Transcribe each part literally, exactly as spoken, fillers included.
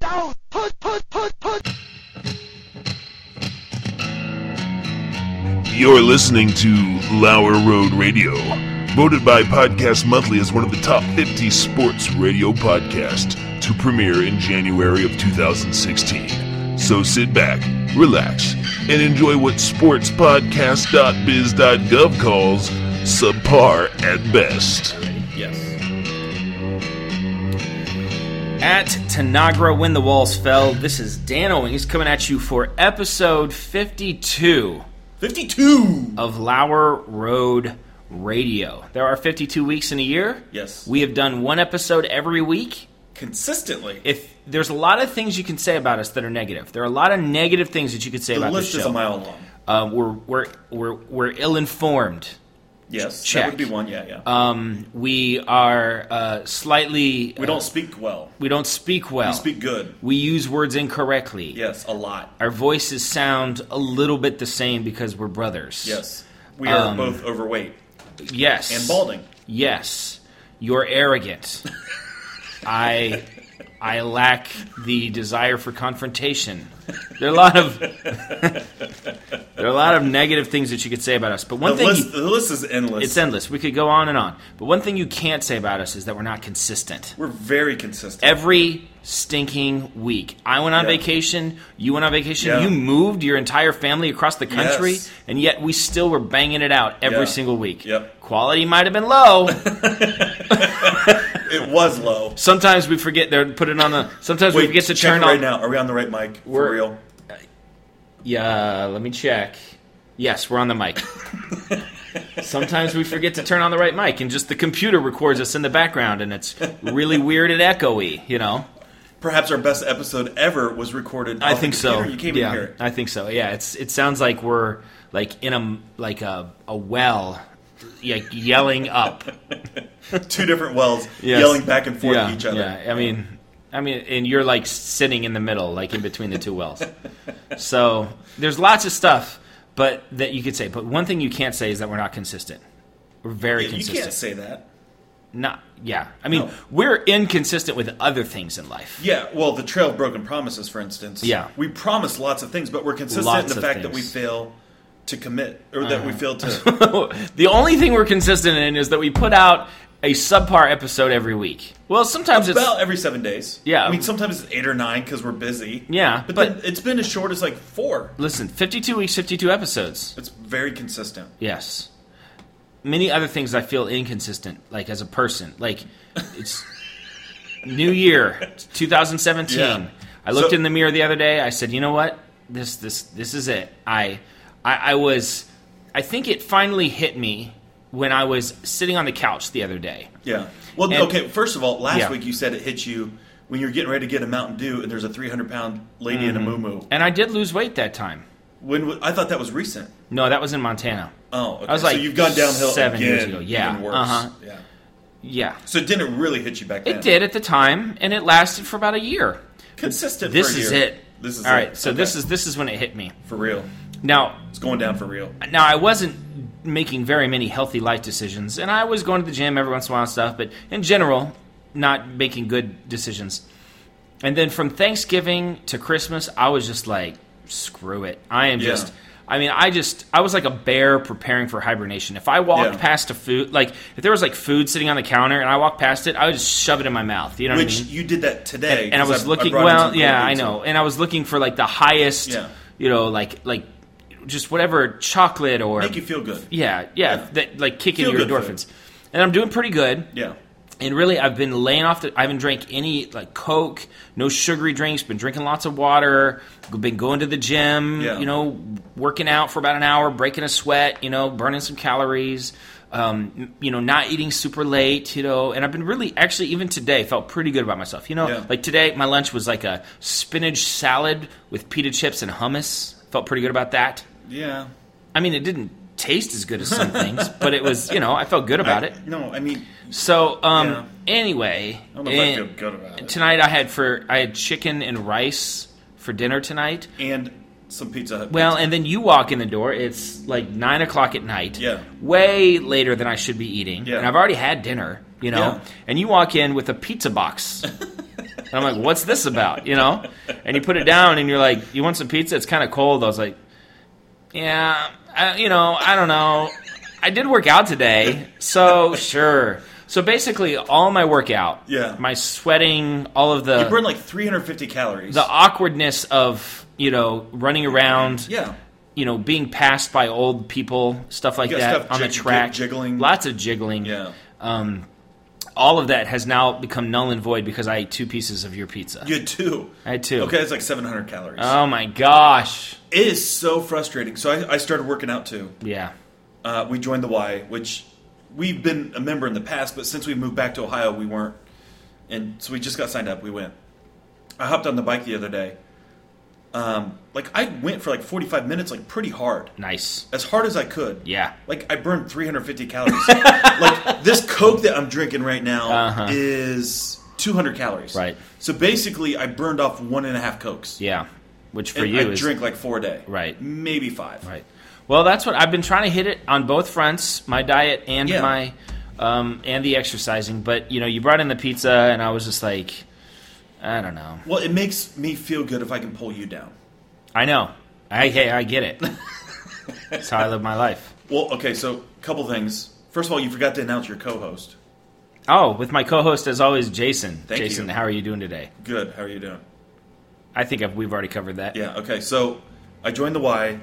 down. Put, put, put, put. You're listening to Lower Road Radio, voted by Podcast Monthly as one of the top fifty sports radio podcasts to premiere in January of two thousand sixteen. So sit back, relax, and enjoy what sportspodcast dot biz dot gov calls subpar at best. Yes. At Tanagra When the Walls Fell, this is Dan Owings coming at you for episode fifty-two. fifty-two Of Lower Road Radio. There are fifty-two weeks in a year. Yes. We have done one episode every week. Consistently. If there's a lot of things you can say about us that are negative. There are a lot of negative things that you could say the about list this show. is a mile long. Uh, we're we're we're we're ill-informed. Yes, Check. that would be one. Yeah, yeah. Um, we are uh, slightly. we uh, don't speak well. We don't speak well. We speak good. We use words incorrectly. Yes, a lot. Our voices sound a little bit the same because we're brothers. Yes, we are Um, both overweight Yes. and balding. Yes. You're arrogant. I I lack the desire for confrontation. There are a lot of there are a lot of negative things that you could say about us. But one The thing list, you, the list is endless. it's endless. We could go on and on. But one thing you can't say about us is that we're not consistent. We're very consistent. Every stinking week. I went on Yeah. vacation. You went on vacation. Yeah. You moved your entire family across the country, Yes. and yet we still were banging it out every Yeah. single week. Yep. Quality might have been low. It was low. Sometimes we forget to put it on the. Sometimes Wait, we forget to check turn it right on. now. Are we on the right mic? For We're- real? Yeah, let me check. Yes, we're on the mic. Sometimes we forget to turn on the right mic, and just the computer records us in the background, and it's really weird and echoey. You know. Perhaps our best episode ever was recorded. I off think the so. computer. You can't yeah, even hear it. I think so. Yeah, it's it sounds like we're like in a like a a well, like yelling up. Two different wells Yes. yelling back and forth yeah, at each other. Yeah, I mean, I mean, and you're like sitting in the middle, like in between the two wells. So there's lots of stuff, but that you could say. But one thing you can't say is that we're not consistent. We're very Yeah, you consistent. can't say that. Not, yeah. I mean, No. we're inconsistent with other things in life. Yeah, well, the Trail of Broken Promises, for instance. Yeah. We promise lots of things, but we're consistent Lots in the of fact that we things. fail to commit, or that we fail to... The only thing we're consistent in is that we put out a subpar episode every week. Well, sometimes it's About every seven days. Yeah. I mean, sometimes it's eight or nine because we're busy. Yeah, But, but- then it's been as short as like four. listen, fifty-two weeks, fifty-two episodes. It's very consistent. Yes. Many other things I feel inconsistent, like as a person. Like, it's New Year, two thousand seventeen. Yeah. I looked So- in the mirror the other day. I said, you know what? This this this is it. I, I I was, I think it finally hit me when I was sitting on the couch the other day. Yeah. Well, And- okay, first of all, last Yeah. week you said it hit you when you're getting ready to get a Mountain Dew and there's a three hundred pound lady in a moo-moo. And I did lose weight that time. When w- I thought that was recent. No, that was in Montana. Oh, okay. I was like so you've gone downhill seven again, years ago. Yeah. even worse. Uh-huh. Yeah. Yeah. So it didn't really hit you back then? It did at the time, and it lasted for about a year. Consistent This for a is year. it. This is All it. right, so Okay. this is this is when it hit me. For real. Now, It's going down for real. now I wasn't making very many healthy life decisions, and I was going to the gym every once in a while and stuff, but in general, not making good decisions. And then from Thanksgiving to Christmas, I was just like, screw it. I am Yeah. just, I mean, I just, I was like a bear preparing for hibernation. If I walked Yeah. past a food, like, if there was like food sitting on the counter and I walked past it, I would just shove it in my mouth. You know Which what I mean? you did that today. And I 'cause was looking, brought in well, some cold yeah, I pizza. know. And I was looking for like the highest, Yeah. you know, like, like just whatever chocolate or. Make you feel good. Yeah, yeah, Yeah. that like kick in Feel your good endorphins. And I'm doing pretty good. Yeah. And really, I've been laying off. The, I haven't drank any like Coke, no sugary drinks. Been drinking lots of water. Been going to the gym. Yeah. You know, working out for about an hour, breaking a sweat. You know, burning some calories. Um, you know, not eating super late. You know, and I've been really, actually, even today, felt pretty good about myself. You know, Yeah. like today, my lunch was like a spinach salad with pita chips and hummus. Felt pretty good about that. Yeah. I mean, it didn't taste as good as some things, but it was, you know, I felt good about I- it. No, I mean, So, um, Yeah. anyway, I don't know if I and feel good about it. tonight I had for I had chicken and rice for dinner tonight. And some Pizza Hut. Well, pizza. and then you walk in the door. It's like nine o'clock at night. Yeah. way later than I should be eating. Yeah. And I've already had dinner. You know, Yeah. and you walk in with a pizza box And I'm like, what's this about, you know? And you put it down, and you're like, you want some pizza? It's kind of cold. I was like, yeah, I, you know, I don't know. I did work out today, so sure. So basically, all my workout, Yeah. my sweating, all of the You burn like three hundred fifty calories. the awkwardness of, you know, running around, yeah. you know, being passed by old people, stuff like You got that stuff on the jig- track, jiggling. lots of jiggling. Yeah. Um, all of that has now become null and void because I ate two pieces of your pizza. You had two. I had two. Okay, it's like seven hundred calories. Oh my gosh. It is so frustrating. So I, I started working out too. Yeah. Uh, we joined the Y, which we've been a member in the past, but since we moved back to Ohio, we weren't. And so we just got signed up. We went. I hopped on the bike the other day. Um, like I went for like forty-five minutes, like pretty hard, Nice. as hard as I could. Yeah. Like I burned three hundred fifty calories. Like this Coke that I'm drinking right now Uh-huh. is two hundred calories. Right. So basically, I burned off one and a half Cokes. Yeah. Which for And you I is drink like four a day. Right. Maybe five. right. Well, that's what I've been trying to hit it on both fronts, my diet and Yeah. my um, and the exercising. But you know, you brought in the pizza, and I was just like, I don't know. Well, it makes me feel good if I can pull you down. I know. I hey, I get it. That's how I live my life. Well, okay, so a couple things. First of all, you forgot to announce your co-host. Oh, with my co-host as always, Jason. Thank Jason, you. how are you doing today? Good. How are you doing? I think I've, we've already covered that. Yeah, okay. So I joined the Y.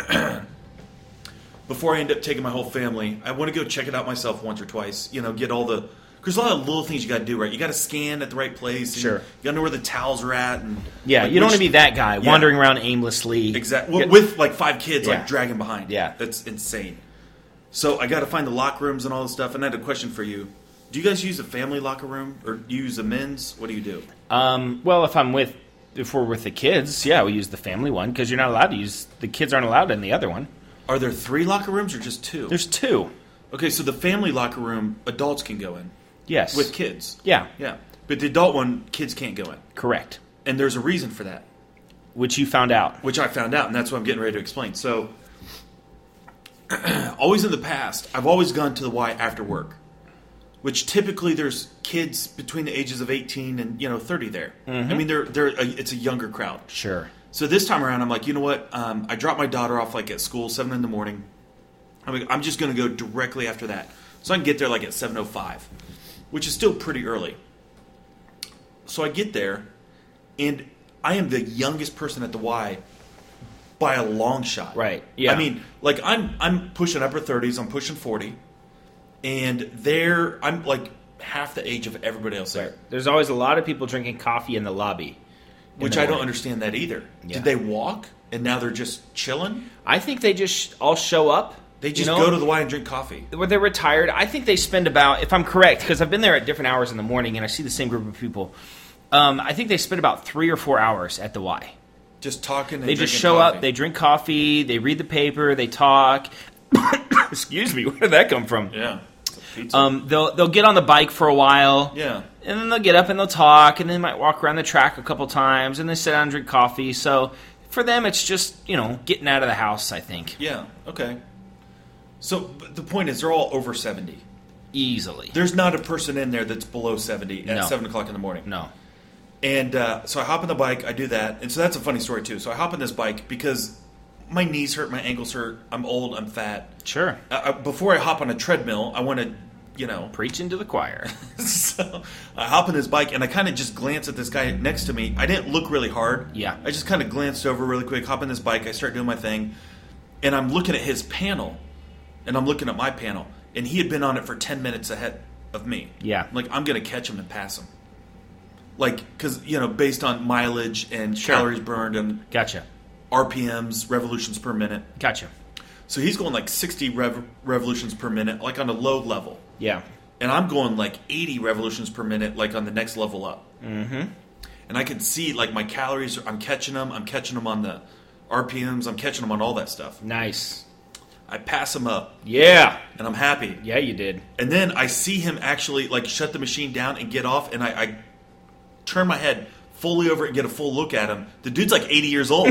Before I end up taking my whole family, I want to go check it out myself once or twice. You know, get all the... Because there's a lot of little things you got to do, right? You got to scan at the right place. And Sure. You got to know where the towels are at. And Yeah, like, you don't which- want to be that guy Yeah. wandering around aimlessly. Exactly. Yeah. With like five kids, Yeah. like dragging behind. Yeah. That's insane. So I got to find the locker rooms and all this stuff. And I had a question for you. Do you guys use a family locker room or do you use a men's? What do you do? Um, well, if I'm with, if we're with the kids, yeah, we use the family one because you're not allowed to use, the kids aren't allowed in the other one. Are there three locker rooms or just two? There's two. Okay, so the family locker room, adults can go in Yes. with kids. Yeah, Yeah. But the adult one, kids can't go in. correct. And there's a reason for that, Which you found out. which I found out, and that's what I'm getting ready to explain. So, always in the past, I've always gone to the Y after work, which typically there's kids between the ages of eighteen and, you know, thirty there. I mean, they're, they're a, it's a younger crowd. Sure. So this time around, I'm like, you know what? Um, I dropped my daughter off like at school, seven in the morning. I'm, like, I'm just going to go directly after that, so I can get there like at seven oh five, which is still pretty early. So I get there, and I am the youngest person at the Y by a long shot. Right, yeah. I mean, like I'm I'm pushing upper thirties. I'm pushing forty, and there I'm like half the age of everybody else there. There's always a lot of people drinking coffee in the lobby. in Which the I don't morning. understand that either. Yeah. Did they walk and now they're just chilling? I think they just all show up. They you just know? go to the Y and drink coffee. Where they're retired. I think they spend about, if I'm correct, because I've been there at different hours in the morning and I see the same group of people. Um, I think they spend about three or four hours at the Y. Just talking and They just drinking show coffee. up, they drink coffee, they read the paper, they talk. Excuse me, where did that come from? Yeah. Pizza. Um, they'll they'll get on the bike for a while. yeah. And then they'll get up and they'll talk, and they might walk around the track a couple times, and they sit down and drink coffee. So for them, it's just, you know, getting out of the house, I think, Yeah. Okay. So but the point is they're all over seventy. easily. There's not a person in there that's below seventy at No. seven o'clock in the morning. No. And uh, so I hop on the bike, I do that. And so that's a funny story, too. So I hop on this bike because my knees hurt, my ankles hurt, I'm old, I'm fat. Sure. Uh, uh, before I hop on a treadmill, I want to, you know. Preaching to the choir. So I hop on this bike and I kind of just glance at this guy next to me. I didn't look really hard. Yeah. I just kind of glanced over really quick, hop on this bike, I start doing my thing. And I'm looking at his panel. And I'm looking at my panel. And he had been on it for ten minutes ahead of me. Yeah. I'm like, I'm going to catch him and pass him. Like, because, you know, based on mileage and Sure. calories burned and Gotcha. R P Ms, revolutions per minute. Gotcha. So he's going like sixty rev- revolutions per minute, like on a low level. Yeah. And I'm going like eighty revolutions per minute, like on the next level up. Mm-hmm. And I can see like my calories, I'm catching them. I'm catching them on the R P Ms. I'm catching them on all that stuff. Nice. I pass him up Yeah. and I'm happy. Yeah, you did. And then I see him actually like shut the machine down and get off. And I, I turn my head fully over and get a full look at him. The dude's like eighty years old.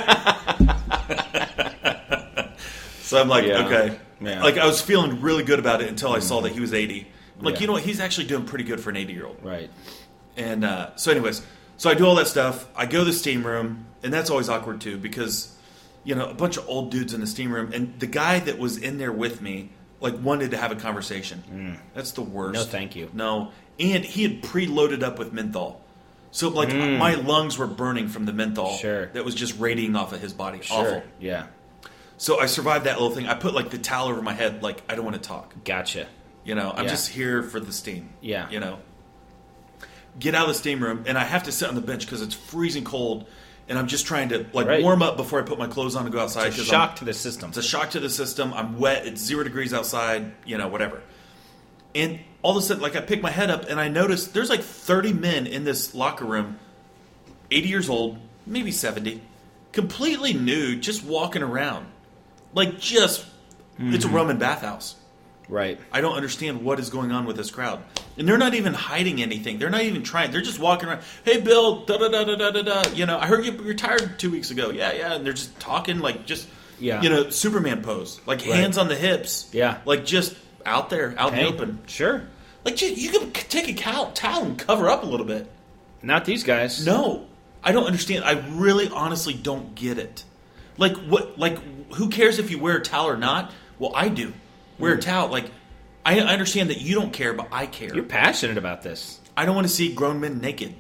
So I'm like, Yeah. okay. Yeah. Like I was feeling really good about it until I saw that he was eighty. I'm like, Yeah. you know what? He's actually doing pretty good for an eighty-year-old. Right. And uh, so, anyways, so I do all that stuff. I go to the steam room, and that's always awkward too because, you know, a bunch of old dudes in the steam room, and the guy that was in there with me like wanted to have a conversation. Mm. That's the worst. No, thank you. No, and he had preloaded up with menthol, so like Mm. my lungs were burning from the menthol. Sure. That was just radiating off of his body. Sure. Awful. Yeah. So I survived that little thing. I put like the towel over my head, like I don't want to talk. Gotcha. You know, I'm Yeah. just here for the steam. Yeah. You know, get out of the steam room, and I have to sit on the bench because it's freezing cold, and I'm just trying to like Right. warm up before I put my clothes on to go outside. It's a 'cause shock I'm- to the system. It's a shock to the system. I'm wet. It's zero degrees outside. You know, whatever. And all of a sudden, like I pick my head up, and I notice there's like thirty men in this locker room, eighty years old, maybe seventy, completely nude, just walking around, like just Mm-hmm. it's a Roman bathhouse. Right. I don't understand what is going on with this crowd. And they're not even hiding anything. They're not even trying. They're just walking around. Hey, Bill, da da da da da da da. You know, I heard you retired two weeks ago. Yeah, yeah. And they're just talking like just, Yeah. you know, Superman pose. Like Right. hands on the hips. Yeah. Like just out there, out Hey, in the open. Sure. Like you, you can take a cow, towel and cover up a little bit. Not these guys. No. I don't understand. I really honestly don't get it. Like what? Like who cares if you wear a towel or not? Well, I do. Wear a towel. Like I I understand that you don't care, but I care. You're passionate about this. I don't want to see grown men naked.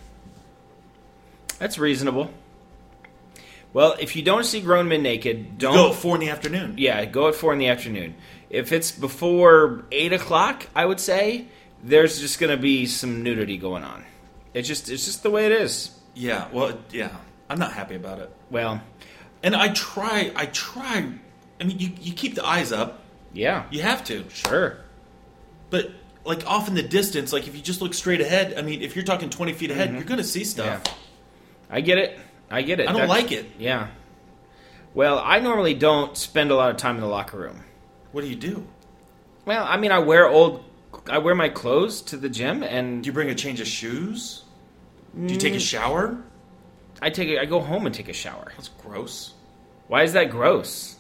That's reasonable. Well, if you don't see grown men naked, don't Go at four in the afternoon. Yeah, go at four in the afternoon. If it's before eight o'clock, I would say there's just going to be some nudity going on. It's just it's just the way it is. Yeah. Well, yeah. I'm not happy about it. Well, And I try. I try. I mean, you you keep the eyes up. yeah, You have to. sure. But like off in the distance, like if you just look straight ahead. I mean, if you're talking twenty feet ahead, you're going to see stuff. Yeah. I get it. I get it. I don't That's- like it. Yeah. Well, I normally don't spend a lot of time in the locker room. What do you do? Well, I mean, I wear old, I wear my clothes to the gym, and Do you bring a change of shoes? Do you take a shower? I take, a, I go home and take a shower. That's gross. Why is that gross?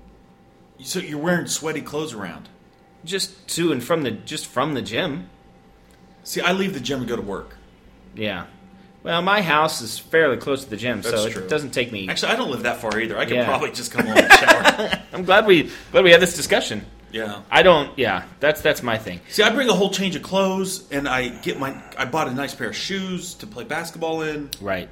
So you're wearing sweaty clothes around. Just to and from the, just from the gym. See, I leave the gym and go to work. Yeah. Well, my house is fairly close to the gym, That's so true. it doesn't take me. Actually, I don't live that far either. I could Yeah. probably just come home and shower. I'm glad we glad we had this discussion. Yeah. I don't. Yeah, that's that's my thing. See, I bring a whole change of clothes, and I get my. I bought a nice pair of shoes to play basketball in. Right.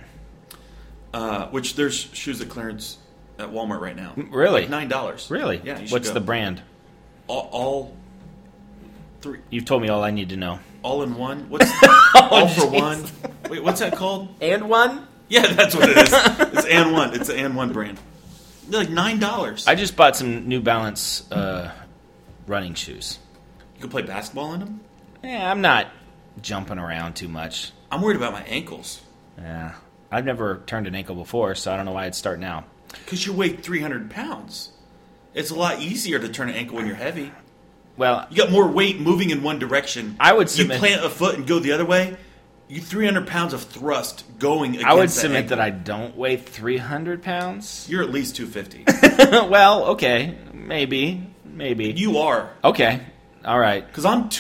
Uh, which there's shoes at clearance at Walmart right now. Really? Like nine dollars. Really? Yeah. You should What's go. the brand? All, all three. You've told me all I need to know. All in one. What's all for jeez. one? Wait, what's that called? And one. Yeah, that's what it is. It's and one. It's the and one brand. They're like nine dollars. I just bought some New Balance uh, running shoes. You can play basketball in them. Yeah, I'm not jumping around too much. I'm worried about my ankles Yeah, I've never turned an ankle before, so I don't know why I'd start now. because you weigh three hundred pounds. It's a lot easier to turn an ankle when you're heavy. Well, You got more weight moving in one direction. I would You submit- plant a foot and go the other way. You three hundred pounds of thrust going against I would that submit ankle. that I don't weigh three hundred pounds. You're at least two fifty. Well, okay, maybe, maybe. You are. Okay, all right, Because I'm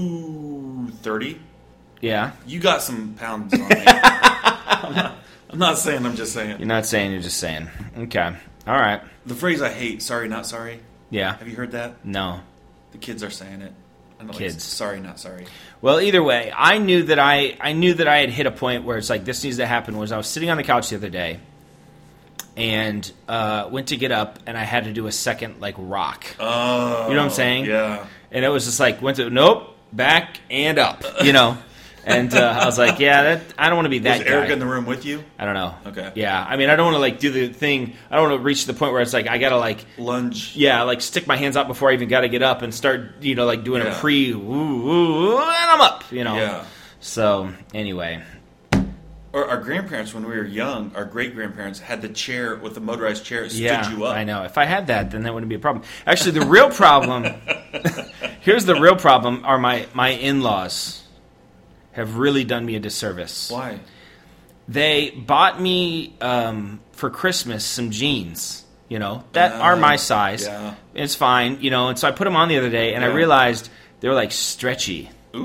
two thirty. yeah. You got some pounds on me. I'm, not, I'm not saying, I'm just saying. You're not saying, you're just saying. Okay, all right, The phrase I hate, sorry, not sorry. yeah. Have you heard that? No. The kids are saying it. I know, like, Kids. sorry, not sorry. Well, either way, I knew that I I knew that I had hit a point where it's like this needs to happen. Was I was sitting on the couch the other day, and uh, went to get up, and I had to do a second like rock. Oh. You know what I'm saying? Yeah. And it was just like, went to, nope, back and up, you know? And uh, I was like, yeah, that I don't want to be that Was guy. Eric in the room with you? I don't know. Okay. Yeah, I mean, I don't want to, like, do the thing. I don't want to reach the point where it's like, I got to, like, Lunge. yeah, like, stick my hands out before I even got to get up and start, you know, like, doing Yeah. a pre, woo, woo, woo, and I'm up, you know? Yeah. So, anyway. Or our grandparents, when we were young, our great-grandparents had the chair with the motorized chair that stood Yeah, you up. I know. If I had that, then that wouldn't be a problem. Actually, the real problem, here's the real problem, are my, my in-laws have really done me a disservice. Why? They bought me um, for Christmas some jeans, you know, that Uh, are my size. yeah. It's fine, you know, and so I put them on the other day, and I Yeah. realized they were like stretchy. Ooh.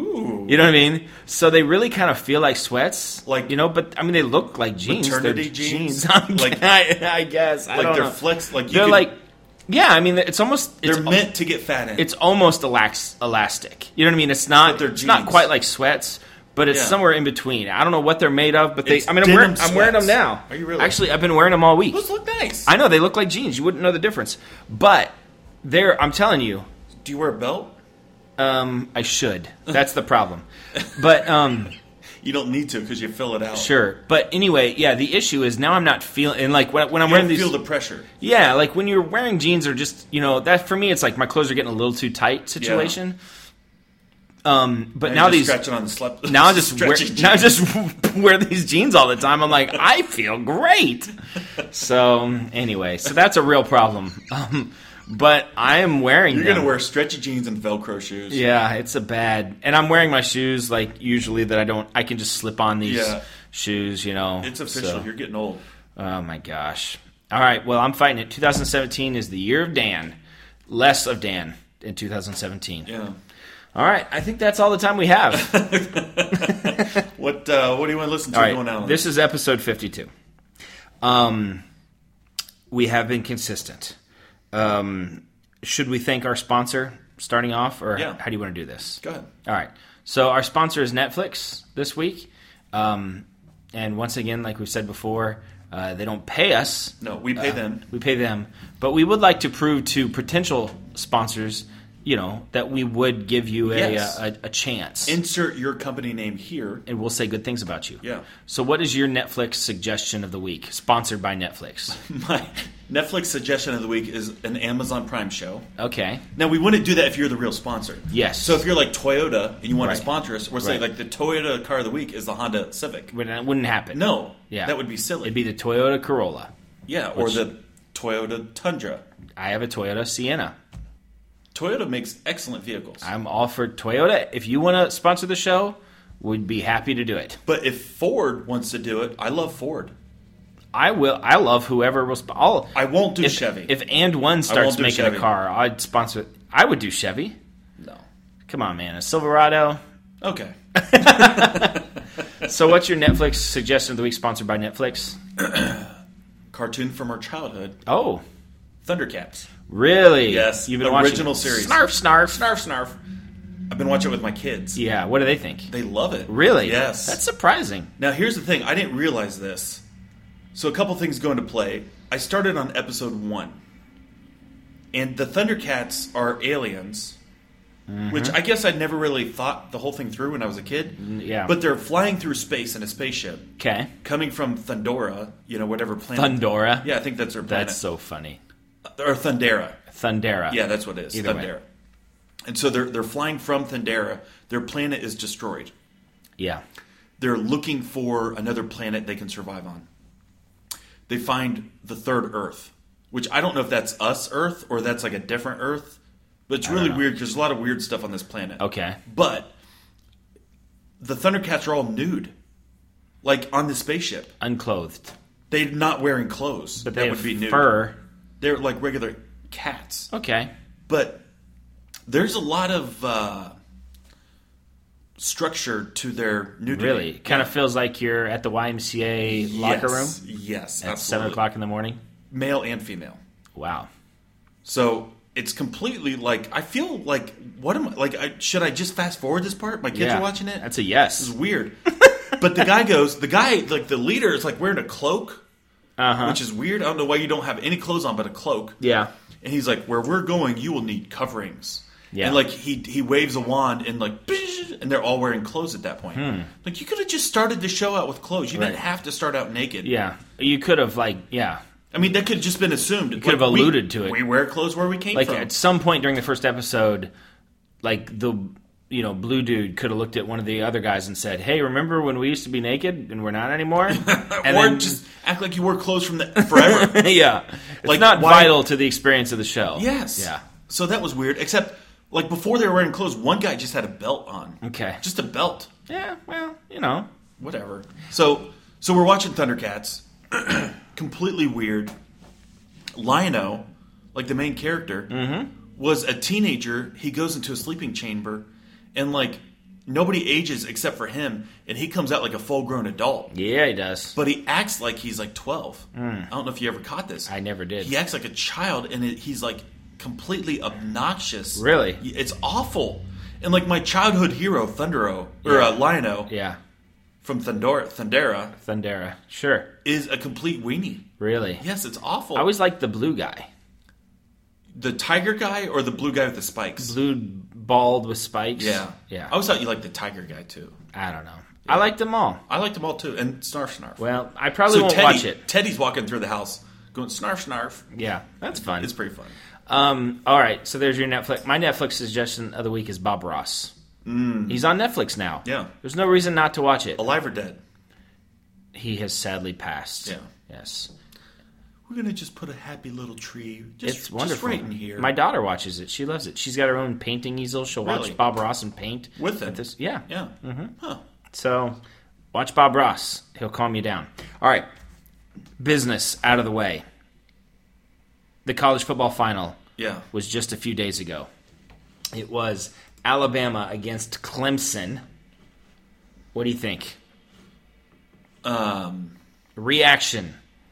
You know what I mean? So they really kind of feel like sweats, Like- you know. But I mean, they look like jeans. Maternity They're jeans? like Like- I, I guess. I Like don't they're know. flex. Like you They're could- like, yeah. I mean, it's almost they're it's, meant to get fat in. It's almost elax, elastic. You know what I mean? It's not. But they're It's not jeans. quite like sweats, but it's Yeah. somewhere in between. I don't know what they're made of, but they. It's I mean, I'm denim wearing, I'm wearing them sweats. now. Are you really? Actually, I've been wearing them all week. Those look nice. I know they look like jeans. You wouldn't know the difference, but they're. I'm telling you, Do you wear a belt? um, I should. That's the problem. But um, You don't need to because you fill it out. sure. But anyway, yeah. The issue is now I'm not feeling. And like when, when I'm You wearing don't these, feel the pressure. yeah, like when you're wearing jeans or just you know that for me it's like my clothes are getting a little too tight situation. Um, but And now you're these. scratching on the slep. Now I just wear, stretchy now I jeans. just wear these jeans all the time. I'm like, I feel great. So anyway, so that's a real problem. Um, but I am wearing. You're them. gonna wear stretchy jeans and Velcro shoes. Yeah, it's a bad. And I'm wearing my shoes like usually that I don't. I can just slip on these Yeah. shoes. You know, It's official. So- You're getting old. oh my gosh. All right. Well, I'm fighting it. twenty seventeen is the year of Dan. Less of Dan in two thousand seventeen. Yeah. All right. I think that's all the time we have. What uh, What do you want to listen to All right, going on? this is episode fifty-two. Um, we have been consistent. Um, should we thank our sponsor starting off, or Yeah. how do you want to do this? Go ahead. All right. So our sponsor is Netflix this week, um, and once again, like we said before, uh, they don't pay us. No, we pay Uh, them. We pay them, but we would like to prove to potential sponsors, you know, that we would give you a Yes. a, a chance. Insert your company name here. And we'll say good things about you. Yeah. So what is your Netflix suggestion of the week? Sponsored by Netflix. My Netflix suggestion of the week is an Amazon Prime show. Okay. Now, we wouldn't do that if you're the real sponsor. Yes. So if you're like Toyota and you want Right. to sponsor us, we're saying Right. like the Toyota car of the week is the Honda Civic. But that wouldn't happen. No. Yeah. That would be silly. It'd be the Toyota Corolla. yeah, or which- the Toyota Tundra. I have a Toyota Sienna. Toyota makes excellent vehicles. I'm all for Toyota. If you want to sponsor the show, we'd be happy to do it. But if Ford wants to do it, I love Ford. I will. I love whoever will. Sp- I'll, I won't do if, Chevy. If and one starts do making Chevy. a car, I'd sponsor. I would do Chevy. no. Come on, man. A Silverado. Okay. So, what's your Netflix suggestion of the week? Sponsored by Netflix. Cartoon from our childhood. Oh, Thundercats. really? Yes, You've been original watching series. Snarf, snarf. Snarf, snarf. I've been watching it with my kids. Yeah. What do they think? They love it. Really? Yes. That's surprising. Now, here's the thing. I didn't realize this. So a couple things go into play. I started on episode one. And the Thundercats are aliens, which I guess I never really thought the whole thing through when I was a kid. yeah. But they're flying through space in a spaceship, Okay. coming from Thundora, you know, whatever planet. Thundora. Yeah, I think that's their planet. That's so funny. Or Thundera. Thundera. Yeah, that's what it is. Either way. Thundera. And so they're, they're flying from Thundera. Their planet is destroyed. Yeah. They're looking for another planet they can survive on. They find the third Earth, which I don't know if that's us Earth or that's like a different Earth, but it's I don't really know. weird because there's a lot of weird stuff on this planet. Okay. But the Thundercats are all nude, like on the spaceship. Unclothed. They're not wearing clothes. But that they would have be nude. fur. They're like regular cats. Okay. But there's a lot of uh, structure to their nudity. Really? Kind of feels like you're at the Y M C A locker room Yes, yes, at absolutely. seven o'clock in the morning. Male and female. Wow. So it's completely like I feel like what am I like? I, should I just fast forward this part? My kids Yeah. are watching it. That's a This yes. is weird. But the guy goes. The guy, like the leader, is like wearing a cloak, Uh huh. which is weird. I don't know why you don't have any clothes on but a cloak. Yeah. And he's like, "Where we're going, you will need coverings." Yeah. And like he he waves a wand and like, and they're all wearing clothes at that point. Like you could have just started the show out with clothes. You didn't Hmm. Right. have to start out naked. Yeah. You could have like yeah. I mean, that could have just been assumed. You could have alluded to it. We wear clothes where we came Like from. at some point during the first episode, like the you know blue dude could have looked at one of the other guys and said, "Hey, remember when we used to be naked and we're not anymore?" And or then just act like you wore clothes from the forever. yeah, it's Like, not why- vital to the experience of the show. Yes. Yeah. So that was weird. Except, like before they were wearing clothes, one guy just had a belt on. Okay. Just a belt. Yeah. Well, you know. Whatever. So so we're watching Thundercats. Completely weird. Lion-O, like the main character, Mm-hmm. was a teenager. He goes into a sleeping chamber, and like nobody ages except for him, and he comes out like a full-grown adult. Yeah, he does. But he acts like he's like twelve. Mm. I don't know if you ever caught this. I never did. He acts like a child, and it, he's like completely obnoxious. Really? It's awful. And like my childhood hero, Thundero, or Yeah. uh, Lion-O Yeah. from Thundera, Thundera, Thundera. Sure. is a complete weenie. Really? Yes, it's awful. I always liked the blue guy. The tiger guy or the blue guy with the spikes? Blue bald with spikes. Yeah. Yeah. I always thought you liked the tiger guy, too. I don't know. I liked them all. I liked them all, too. And Snarf Snarf. Well, I probably so won't Teddy, watch it. Teddy's walking through the house going, Snarf Snarf. Yeah, that's fun. It's pretty fun. Um, all right, so there's your Netflix. My Netflix suggestion of the week is Bob Ross. Mm. He's on Netflix now. Yeah. There's no reason not to watch it. Alive or dead? He has sadly passed. Yeah. Yes. We're going to just put a happy little tree just, It's wonderful. just right in here. My daughter watches it. She loves it. She's got her own painting easel. She'll Really? watch Bob Ross and paint. With him? This. Yeah. Yeah. Mm-hmm. Huh. So, watch Bob Ross. He'll calm you down. All right. Business out of the way. The college football final Yeah. was just a few days ago. It was Alabama against Clemson. What do you think? Um, Reaction.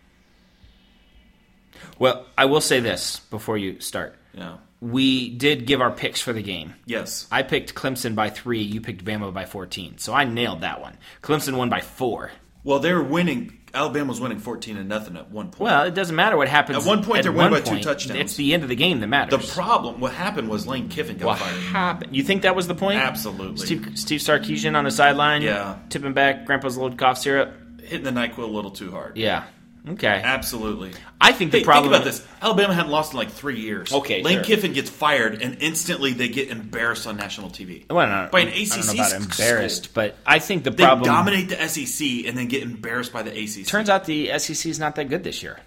Well, I will say this before you start. yeah. We did give our picks for the game. Yes. I picked Clemson by three. You picked Bama by fourteen. So I nailed that one. Clemson won by four. Well, they were winning. Alabama was winning fourteen to nothing at one point. Well, it doesn't matter what happens. At one point, at they're winning one by two point. touchdowns. It's the end of the game that matters. the problem, what happened was Lane Kiffin got What fired. happened? You think that was the point? Absolutely. Steve, Steve Sarkisian on the sideline, Yeah. tipping back Grandpa's little cough syrup. Hitting the NyQuil a little too hard. Yeah. Okay. Absolutely. I think the Hey, problem. think about this. Alabama hadn't lost in like three years. Okay, Lane sure. Kiffin gets fired, and instantly they get embarrassed on national T V. Well, no, by an I A C C don't know about embarrassed, school. but I think the They problem. dominate the S E C and then get embarrassed by the A C C. Turns out the S E C is not that good this year.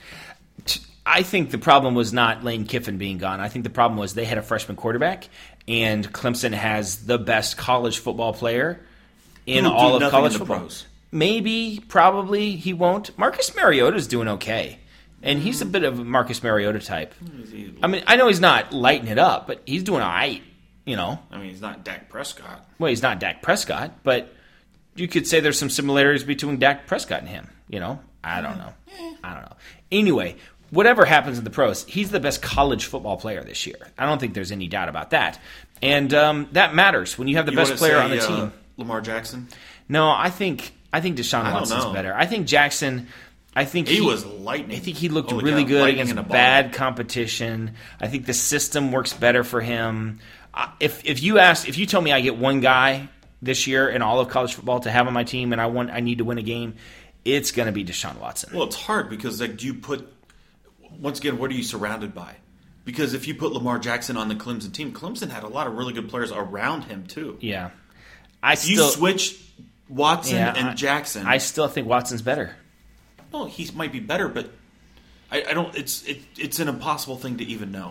I think the problem was not Lane Kiffin being gone. I think the problem was they had a freshman quarterback, and Clemson has the best college football player in Who will all do of nothing college in the football. pros. Maybe, probably, he won't. Marcus Mariota's doing okay, and he's a bit of a Marcus Mariota type. I mean, I know he's not lighting it up, but he's doing all right, you know. I mean, he's not Dak Prescott. Well, he's not Dak Prescott, but you could say there's some similarities between Dak Prescott and him. You know, I don't know. I don't know. Anyway, whatever happens in the pros, he's the best college football player this year. I don't think there's any doubt about that, and um, that matters when you have the You best wanna player say, on the uh, team. Lamar Jackson? No, I think I think Deshaun I don't Watson's know. better. I think Jackson. I think He, he was lightning. I think he looked Holy really cow, good lightning against in a bottle. bad competition. I think the system works better for him. Uh, If if you ask, if you tell me I get one guy this year in all of college football to have on my team, and I want I need to win a game, it's going to be Deshaun Watson. Well, it's hard because like, do you put once again, what are you surrounded by? Because if you put Lamar Jackson on the Clemson team, Clemson had a lot of really good players around him too. Yeah, I You still switch Watson yeah, and I- Jackson. I still think Watson's better. well, he might be better, but I, I don't. It's it, it's an impossible thing to even know.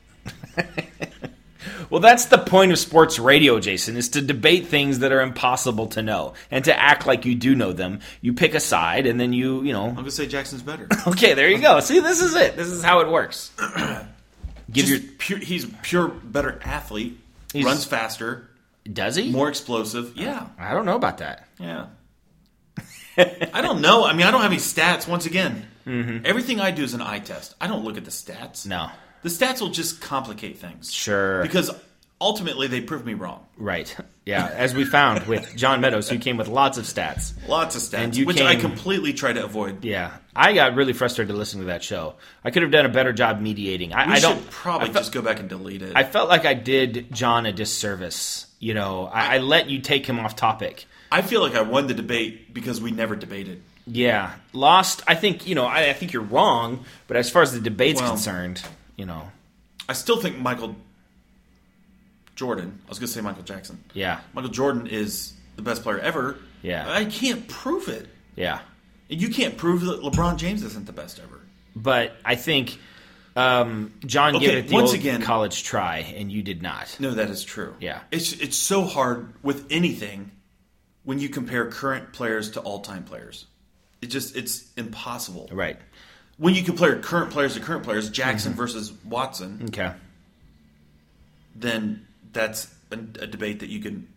Well, that's the point of sports radio, Jason, is to debate things that are impossible to know and to act like you do know them. You pick a side, and then you, you know. I'm gonna say Jackson's better. Okay, there you go. See, this is it. This is how it works. Give Just your pure, he's pure better athlete. He's- runs faster, does he? more explosive. Yeah, I don't know about that. yeah. I don't know. I mean, I don't have any stats. Once again, mm-hmm. everything I do is an eye test. I don't look at the stats. No. The stats will just complicate things. Sure. Because ultimately they prove me wrong. Right. Yeah, as we found with John Meadows, who came with lots of stats. Lots of stats, And you which I came- completely try to avoid. Yeah, I got really frustrated listening to that show. I could have done a better job mediating. I, We I should don't probably I fe- just go back and delete it. I felt like I did John a disservice. You know, I, I let you take him off topic. I feel like I won the debate because we never debated. Yeah, lost. I think you know. I, I think you're wrong, but as far as the debate's Well- concerned, you know, I still think Michael Jordan, I was going to say Michael Jackson. yeah, Michael Jordan is the best player ever. Yeah. I can't prove it. yeah. And you can't prove that LeBron James isn't the best ever. But I think um, John Okay, gave it the once old again- college try, and you did not. No, that is true. Yeah. It's it's so hard with anything when you compare current players to all-time players. It just it's impossible. Right. When you compare current players to current players, Jackson Mm-hmm. versus Watson, Okay. then that's a, a debate that you can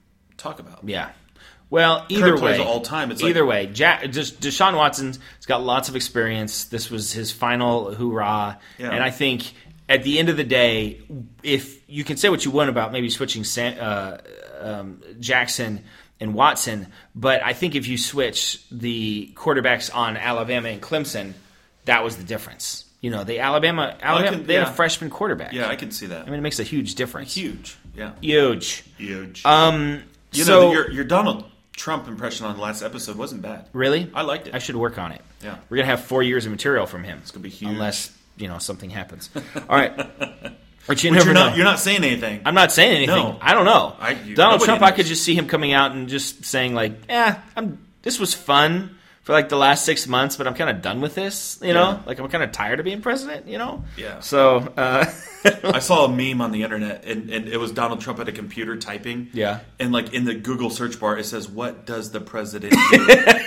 talk about. Yeah. Well, either Kirk plays way, all time. It's either like, way, Jack, just Deshaun Watson's got lots of experience. This was his final hoorah, Yeah. and I think at the end of the day, if you can say what you want about maybe switching Sam, uh, um, Jackson and Watson, but I think if you switch the quarterbacks on Alabama and Clemson, that was the difference. You know, the Alabama, Alabama can- they had yeah. a freshman quarterback. yeah, I can see that. I mean, it makes a huge difference. Huge. Yeah. Huge. Huge. Um, you so, know, your, your Donald Trump impression on the last episode wasn't bad. really? I liked it. I should work on it. Yeah. We're going to have four years of material from him. It's gonna be huge. Unless, you know, something happens. All right. But you But never you're know. not, you're not saying anything. I'm not saying anything. No. I don't know. I- you- Donald nobody Trump, I knows. could just see him coming out and just saying, like, eh, I'm, this was fun for, like, the last six months, but I'm kind of done with this, you know? Yeah. Like, I'm kind of tired of being president, you know? Yeah. So, uh, I saw a meme on the internet, and, and it was Donald Trump at a computer typing. Yeah. And, like, in the Google search bar, it says, "What does the president do?"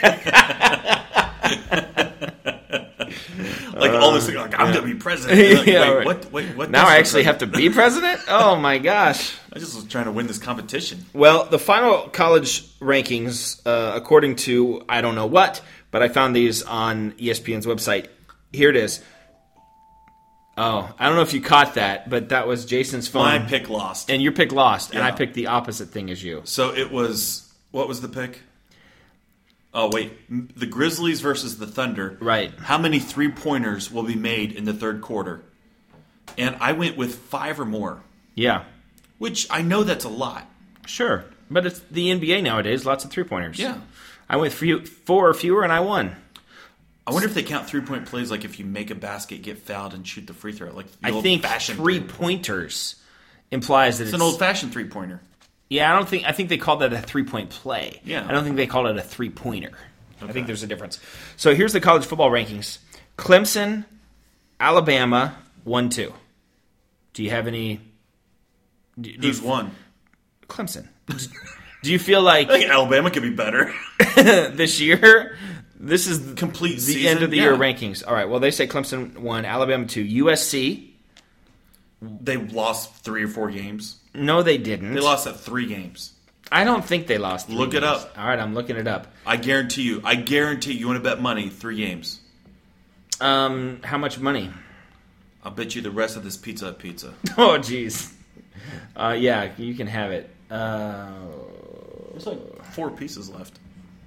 Like, all this thing, like, I'm going to be president. Like, Yeah, wait, right. what, wait, what now does I the actually have to president be president? Oh, my gosh. do? I just was trying to win this competition. Well, the final college rankings, uh, according to I don't know what, but I found these on E S P N's website. Here it is. Oh, I don't know if you caught that, but that was Jason's phone. My pick lost. And your pick lost, and Yeah. I picked the opposite thing as you. So it was, what was the pick? Oh, wait. M- The Grizzlies versus the Thunder. Right. How many three-pointers will be made in the third quarter? And I went with five or more, Yeah, which I know that's a lot. sure. But it's the N B A nowadays, lots of three-pointers. Yeah. I went few, four or fewer, and I won. I wonder if they count three-point plays like if you make a basket, get fouled, and shoot the free throw. Like the I think old-fashioned three-pointers implies that It's it's, an old-fashioned three-pointer. Yeah, I don't think. I think they called that a three-point play. Yeah. I don't think they called it a three-pointer. I Okay. think there's a difference. So here's the college football rankings: Clemson, Alabama, one, two. Do you have any? Do, do Who's you, won? Clemson. Do you feel like I think Alabama could be better. this year? This is Complete the season? end of the year Yeah. rankings. All right. Well, they say Clemson one, Alabama two, U S C. They lost three or four games. No, they didn't. They lost at three games. I don't think they lost. three Look it games. up. All right, I'm looking it up. I guarantee you. I guarantee you. You want to bet money? Three games. Um, how much money? I'll bet you the rest of this pizza pizza. Oh, jeez. Uh, yeah, you can have it. Uh, There's like four pieces left.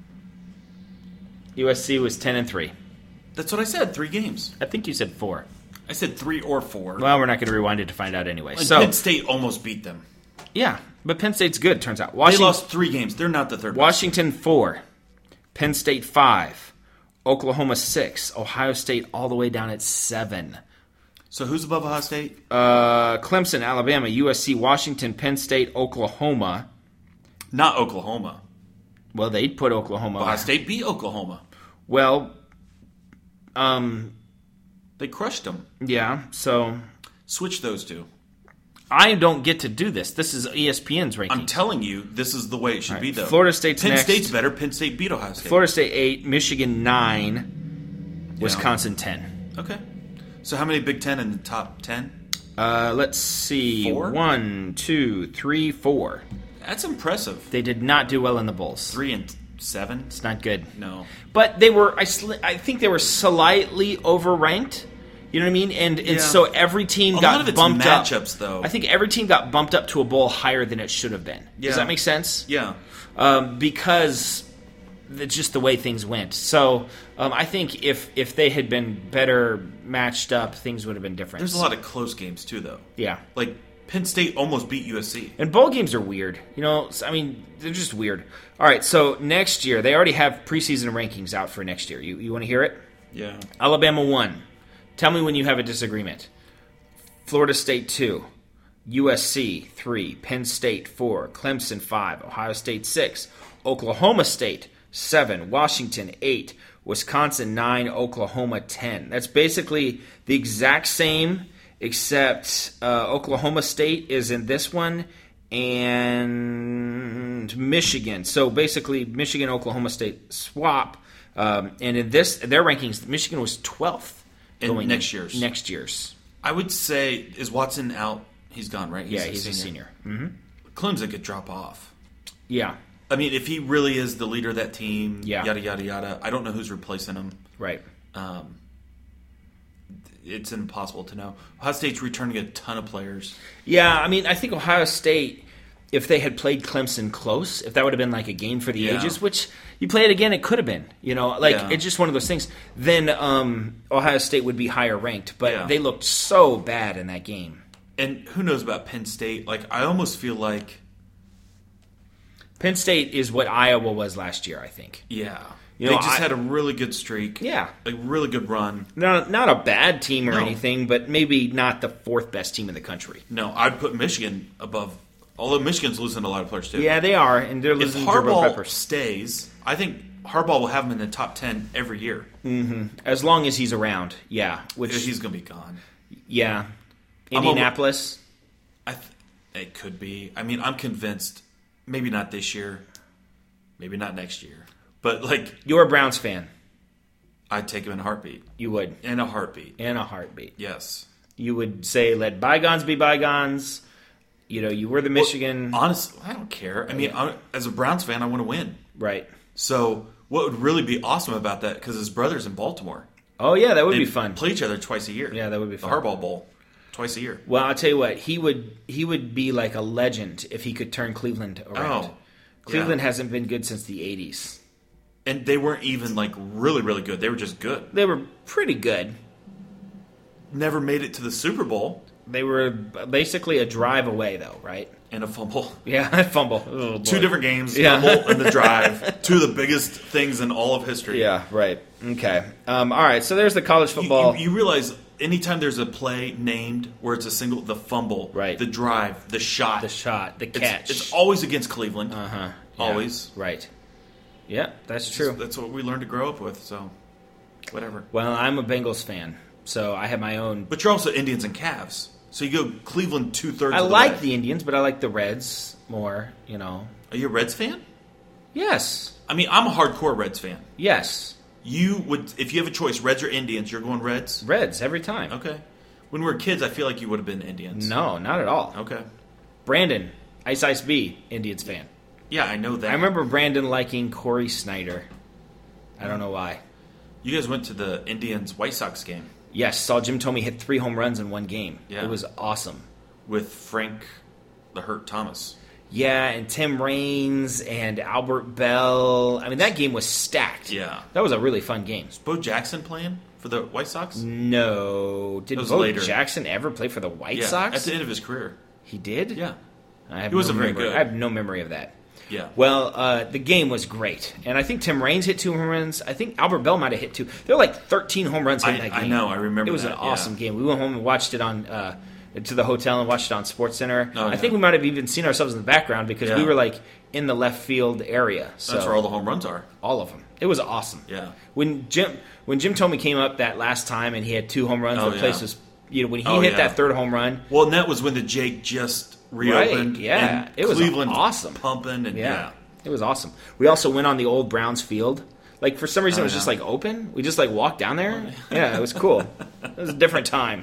U S C was ten and three. That's what I said. Three games. I think you said four. I said three or four. Well, we're not going to rewind it to find out anyway. And So, Penn State almost beat them. yeah, but Penn State's good. Turns out They Washington, lost three games. They're not the third. best. Washington four, Penn State five, Oklahoma six, Ohio State all the way down at seven. So who's above Ohio State? Uh, Clemson, Alabama, U S C, Washington, Penn State, Oklahoma. Not Oklahoma. Well, they'd put Oklahoma. Ohio State beat Oklahoma. Well, um, They crushed them. yeah. So Switch those two. I don't get to do this. This is E S P N's ranking. I'm telling you, this is the way it should All be, right, though. Florida State's Penn next. State's better. Penn State beat Ohio State. Florida State eight, Michigan nine, Wisconsin ten. Okay. So how many Big Ten in the top ten? Uh, let's see. Four? One, two, three, four. That's impressive. They did not do well in the bowls. Three and seven? It's not good. No. But they were. I, sli- I think they were slightly overranked. You know what I mean? And and Yeah. so every team A got lot of it's bumped matchups, up. though. I think every team got bumped up to a bowl higher than it should have been. Yeah. Does that make sense? Yeah. Um, because it's just the way things went. So um, I think if if they had been better matched up, things would have been different. There's a lot of close games, too, though. Yeah. Like, Penn State almost beat U S C. And bowl games are weird. You know, I mean, they're just weird. All right, so next year, they already have preseason rankings out for next year. You, you want to hear it? Yeah. Alabama one. Tell me when you have a disagreement. Florida State two. U S C three. Penn State four. Clemson five. Ohio State six. Oklahoma State seven. Washington eight. Wisconsin nine. Oklahoma ten. That's basically the exact same, except uh, Oklahoma State is in this one and Michigan. So basically, Michigan, Oklahoma State swap. Um, and in this, their rankings, Michigan was twelfth. In going next in- year's. Next year's. I would say, is Watson out? He's gone, right? Yeah, he's a senior. hmm Clemson could drop off. Yeah. I mean, if he really is the leader of that team, Yeah. yada, yada, yada, I don't know who's replacing him. Right. Um, it's impossible to know. Ohio State's returning a ton of players. Yeah, I mean, I think Ohio State, if they had played Clemson close, if that would have been like a game for the Yeah. ages, which you play it again, it could have been. You know, like Yeah. it's just one of those things. Then um, Ohio State would be higher ranked, but Yeah. they looked so bad in that game. And who knows about Penn State? Like, I almost feel like, Penn State is what Iowa was last year, I think. yeah. You they know, just I- had a really good streak. Yeah. A really good run. Not, not a bad team or No. anything, but maybe not the fourth best team in the country. No, I'd put Michigan above, although Michigan's losing a lot of players too. Yeah, they are, and they're If losing Gerbo Harbaugh Peppers. stays, I think Harbaugh will have him in the top ten every year. As long as he's around, yeah. Which He's going to be gone. yeah, I'm Indianapolis. I th- it could be. I mean, I'm convinced. Maybe not this year. Maybe not next year. But like, You're a Browns fan. I'd take him in a heartbeat. You would, In a heartbeat. in a heartbeat. Yes. You would say, "Let bygones be bygones." You know, you were the Michigan, Honestly, I don't care. I mean, I, as a Browns fan, I want to win. right? So, what would really be awesome about that? Because his brother's in Baltimore. Oh yeah, that would They be fun. Play each other twice a year. Yeah, that would be The fun. Harbaugh Bowl, twice a year. Well, I'll tell you what, he would he would be like a legend if he could turn Cleveland around. Oh, Cleveland yeah. hasn't been good since the eighties. And they weren't even like really, really good. They were just good. They were pretty good. Never made it to the Super Bowl They were basically a drive away, though, right? and a fumble. Yeah, fumble. Oh, boy. Two different games, Yeah. fumble and the drive. Two of the biggest things in all of history. Yeah, right. Okay. Um, all right. So there's the college You, football. you, you realize anytime there's a play named where it's a single, the fumble, Right. the drive, the shot, the shot, the it's, catch. it's always against Cleveland. uh huh. Always. Right. Yeah, that's true. That's what we learned to grow up with. So, whatever. Well, I'm a Bengals fan, so I have my own. But you're also Indians and Cavs. So you go Cleveland two thirds. I of the like way. the Indians, but I like the Reds more. You know. Are you a Reds fan? Yes. I mean, I'm a hardcore Reds fan. Yes. You would, if you have a choice, Reds or Indians, you're going Reds. Reds every time. Okay. When we were kids, I feel like you would have been Indians. No, not at all. Okay. Brandon, Ice Ice B, Indians fan. Yeah, I know that. I remember Brandon liking Corey Snyder. I don't know why. You guys went to the Indians White Sox game Yes, saw Jim Thome hit three home runs in one game. Yeah. It was awesome. with Frank the Hurt Thomas. Yeah, and Tim Raines and Albert Bell. I mean, that game was stacked. Yeah. That was a really fun game. Bo Jackson playing for the White Sox? No. Did That was Bo later. Jackson ever play for the White yeah, Sox? at the end of his career. He did? Yeah. I have He wasn't no very memory. good. I have no memory of that. Yeah. Well, uh, the game was great, and I think Tim Raines hit two home runs. I think Albert Bell might have hit two. There were like thirteen home runs hit in I- that game. I know, I remember It was that, an awesome yeah. game. We went home and watched it on uh, to the hotel and watched it on Sports Center. Oh, I yeah. think we might have even seen ourselves in the background because Yeah. we were like in the left field area. So That's where all the home runs are. all of them. It was awesome. Yeah. When Jim when Jim Thome came up that last time and he had two home runs, Oh, the place yeah. was you know when he Oh, hit yeah. that third home run. Well, and that was when the Jake just reopened. Right, yeah. and It was Cleveland awesome. pumping and Yeah. yeah. It was awesome. We also went on the old Browns field. Like for some reason Oh, it was yeah. just like open. We just like walked down there. Yeah, it was cool. It was a different time.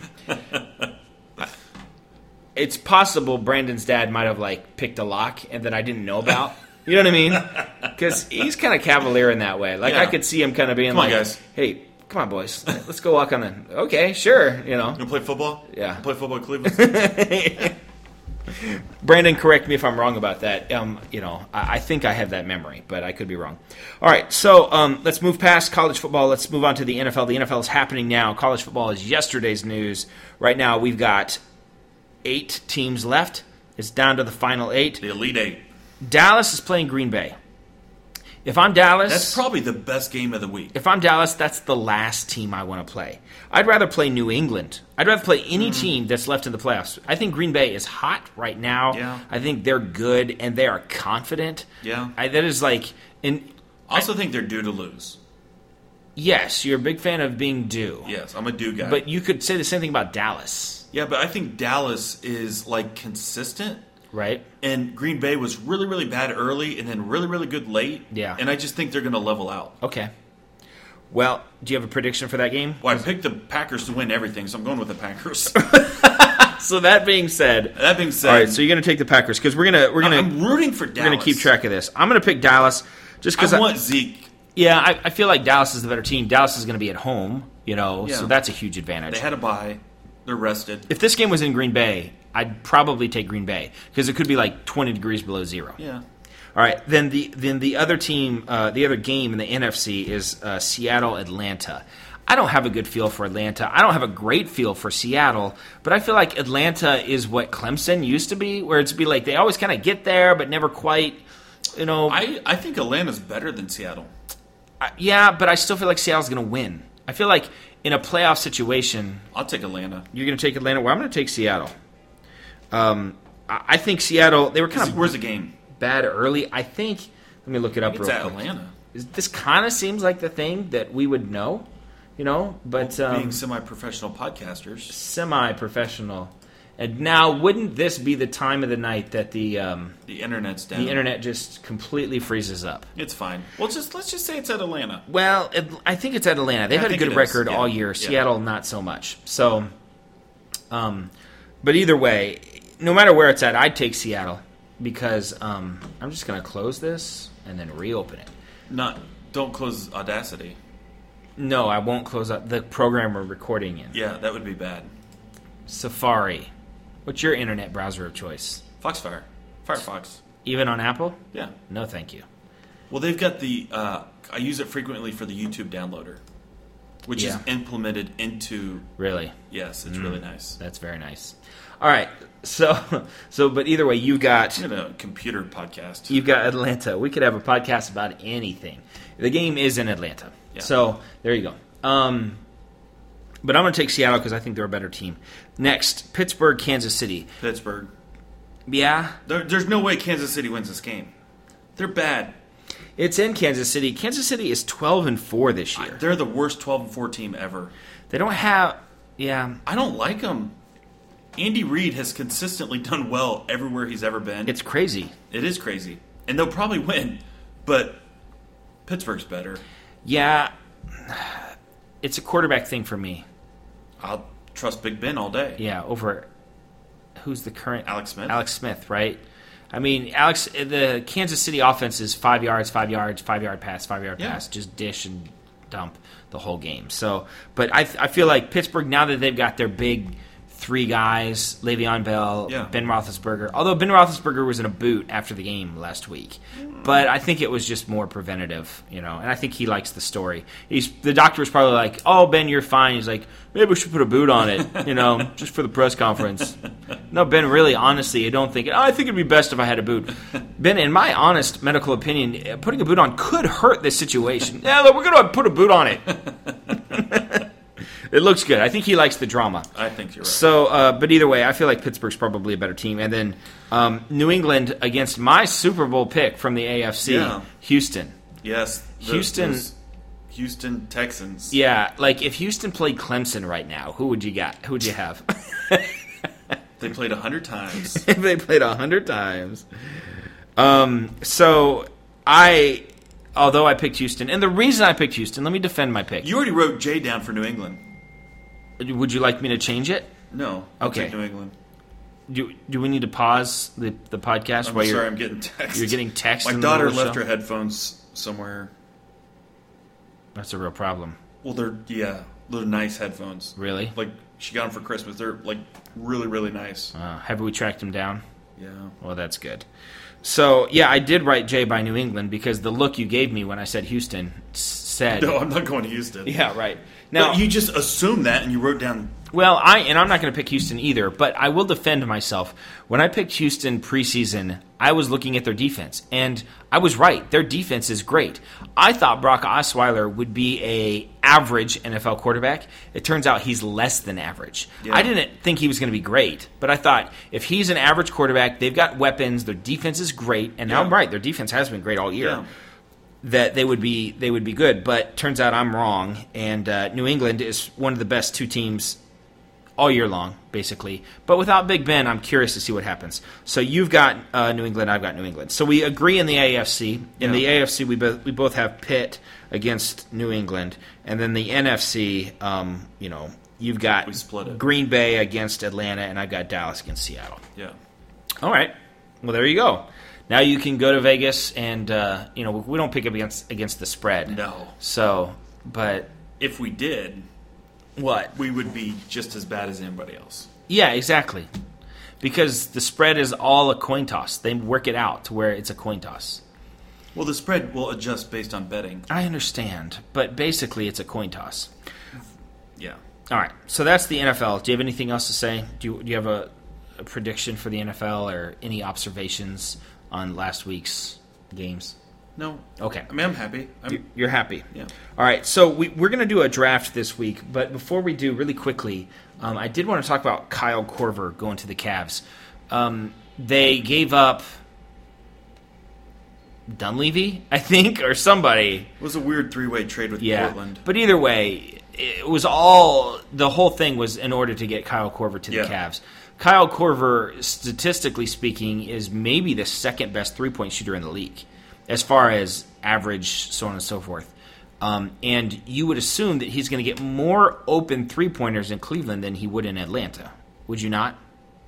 It's possible Brandon's dad might have like picked a lock and that I didn't know about. You know what I mean? Because he's kind of cavalier in that way. Like Yeah. I could see him kind of being Come on, like, guys. "Hey, come on, boys, let's go walk on the." Okay, sure. You know, You want to play football? Yeah. You play football in Cleveland? Brandon, correct me if I'm wrong about that. Um, you know, I, I think I have that memory, but I could be wrong. All right, so um, let's move past college football. Let's move on to the N F L. The N F L is happening now. College football is yesterday's news. Right now, we've got eight teams left. It's down to the final eight. The Elite Eight. Dallas is playing Green Bay. If I'm Dallas, That's probably the best game of the week. if I'm Dallas, that's the last team I want to play. I'd rather play New England. I'd rather play any team that's left in the playoffs. I think Green Bay is hot right now. Yeah. I think they're good and they are confident. Yeah. I, that is like, and I also think they're due to lose. yes, you're a big fan of being due. Yes, I'm a due guy. But you could say the same thing about Dallas, yeah, but I think Dallas is like consistent. right? And Green Bay was really, really bad early and then really, really good late. Yeah. And I just think they're going to level out. Okay. Well, do you have a prediction for that game? Well, I picked the Packers to win everything, so I'm going with the Packers. So that being said, that being said, all right. So you're going to take the Packers because we're gonna we're gonna I'm rooting for Dallas. We're going to keep track of this. I'm going to pick Dallas just because I I want Zeke. Yeah, I, I feel like Dallas is the better team. Dallas is going to be at home, you know, Yeah. so that's a huge advantage. They had a bye. They're rested. If this game was in Green Bay, I'd probably take Green Bay because it could be like twenty degrees below zero. Yeah. All right, then the then the other team, uh, the other game in the N F C is uh, Seattle Atlanta. I don't have a good feel for Atlanta. I don't have a great feel for Seattle, but I feel like Atlanta is what Clemson used to be, where it's be like they always kind of get there but never quite, you know. I, I think Atlanta's better than Seattle. I, yeah, but I still feel like Seattle's going to win. I feel like in a playoff situation, I'll take Atlanta. you're going to take Atlanta. Well, I'm going to take Seattle. Um, I, I think Seattle, they were kind of Where's the game? bad early. I think, let me look it up It's real at quick. Atlanta. Is- This kind of seems like the thing that we would know, you know, but Well, um, being semi-professional podcasters. semi-professional. And now, wouldn't this be the time of the night that the um, The internet's down. the internet just completely freezes up? It's fine. Well, just let's just say it's at Atlanta. Well, it, I think it's at Atlanta. They've I had a think good it is, record yeah. all year. Yeah. Seattle, not so much. So, um, but either way, no matter where it's at, I'd take Seattle because um, I'm just going to close this and then reopen it. Not. Don't close Audacity. No, I won't close out the program we're recording in. Yeah, that would be bad. Safari. What's your internet browser of choice? Foxfire. Firefox. Even on Apple? Yeah. No, thank you. Well, they've got the. Uh, I use it frequently for the YouTube downloader, which Yeah. is implemented into. Really? Yes, it's really nice. That's very nice. All right. So, so, but either way, you've got I'm in a computer podcast. you've got Atlanta. We could have a podcast about anything. The game is in Atlanta. Yeah. So there you go. Um, but I'm going to take Seattle because I think they're a better team. Next, Pittsburgh, Kansas City. Pittsburgh. Yeah, There, there's no way Kansas City wins this game. They're bad. it's in Kansas City. Kansas City is twelve and four this year. They're the worst twelve and four team ever. They don't have. Yeah, I don't like them. Andy Reid has consistently done well everywhere he's ever been. it's crazy. It is crazy. And they'll probably win, but Pittsburgh's better. Yeah, it's a quarterback thing for me. I'll trust Big Ben all day. Yeah, over who's the current Alex Smith. Alex Smith, right? I mean, Alex, the Kansas City offense is five yards, five yards, five yard pass, five yard Yeah. pass, just dish and dump the whole game. So, but I, I feel like Pittsburgh now that they've got their big three guys, Le'Veon Bell, Yeah. Ben Roethlisberger. Although Ben Roethlisberger was in a boot after the game last week, but I think it was just more preventative, you know. And I think he likes the story. He's the doctor was probably like, "Oh, Ben, you're fine." He's like, "Maybe we should put a boot on it, you know, just for the press conference." No, Ben, really, honestly, I don't think it. Oh, I think it'd be best if I had a boot. Ben, in my honest medical opinion, putting a boot on could hurt this situation. Yeah, look, we're gonna put a boot on it. It looks good. I think he likes the drama. I think you're right. So, uh, but either way, I feel like Pittsburgh's probably a better team. And then um, New England against my Super Bowl pick from the A F C, Yeah. Houston. yes. the- Houston- those Houston Texans. Yeah, like if Houston played Clemson right now, who would you got? Who would you have? They played a hundred times. If they played a hundred times. Um, so I, although I picked Houston, and the reason I picked Houston, let me defend my pick. You already wrote Jay down for New England. Would you like me to change it? No. I'll Okay. take New England. Do Do we need to pause the the podcast I'm while sorry, you're I'm getting text. you're getting text? My in the daughter middle of left the her show? headphones somewhere. That's a real problem. Well, they're yeah, they're nice headphones. Really? Like she got them for Christmas. They're like really, really nice. Uh, have we tracked him down? Yeah. Well, that's good. So, yeah, I did write Jay by New England because the look you gave me when I said Houston s- said... No, I'm not going to Houston. Yeah, right. Now Now, you just assumed that, and you wrote down. well, I and I'm not going to pick Houston either, but I will defend myself. When I picked Houston preseason, I was looking at their defense, and I was right. Their defense is great. I thought Brock Osweiler would be a average N F L quarterback. It turns out he's less than average. Yeah. I didn't think he was going to be great, but I thought if he's an average quarterback, they've got weapons, their defense is great, and now Yeah. I'm right. Their defense has been great all year. Yeah. That they would be they would be good, but turns out I'm wrong. And uh, New England is one of the best two teams all year long, basically. But without Big Ben, I'm curious to see what happens. So you've got uh, New England, I've got New England. So we agree in the A F C. In Yeah. the A F C, we both we both have Pitt against New England, and then the N F C, um, you know, You've got We split it. Green Bay against Atlanta, and I've got Dallas against Seattle. Yeah. All right. Well, there you go. Now you can go to Vegas, and uh, you know we don't pick up against against the spread. No. So, but If we did, what? we would be just as bad as anybody else. Yeah, exactly. Because the spread is all a coin toss. They work it out to where it's a coin toss. Well, the spread will adjust based on betting. I understand, but basically it's a coin toss. Yeah. All right, so that's the N F L. Do you have anything else to say? Do you, do you have a, a prediction for the N F L or any observations on last week's games? No. Okay. I mean, I'm happy. I'm, You- You're happy. Yeah. All right, so we, we're going to do a draft this week, but before we do, really quickly, um, I did want to talk about Kyle Korver going to the Cavs. Um, they gave up Dunleavy, I think, or somebody. it was a weird three-way trade with Yeah. Portland. But either way, it was all, the whole thing was in order to get Kyle Korver to the Yeah. Cavs. Kyle Korver, statistically speaking, is maybe the second best three-point shooter in the league as far as average, so on and so forth. Um, and you would assume that he's going to get more open three-pointers in Cleveland than he would in Atlanta. Would you not?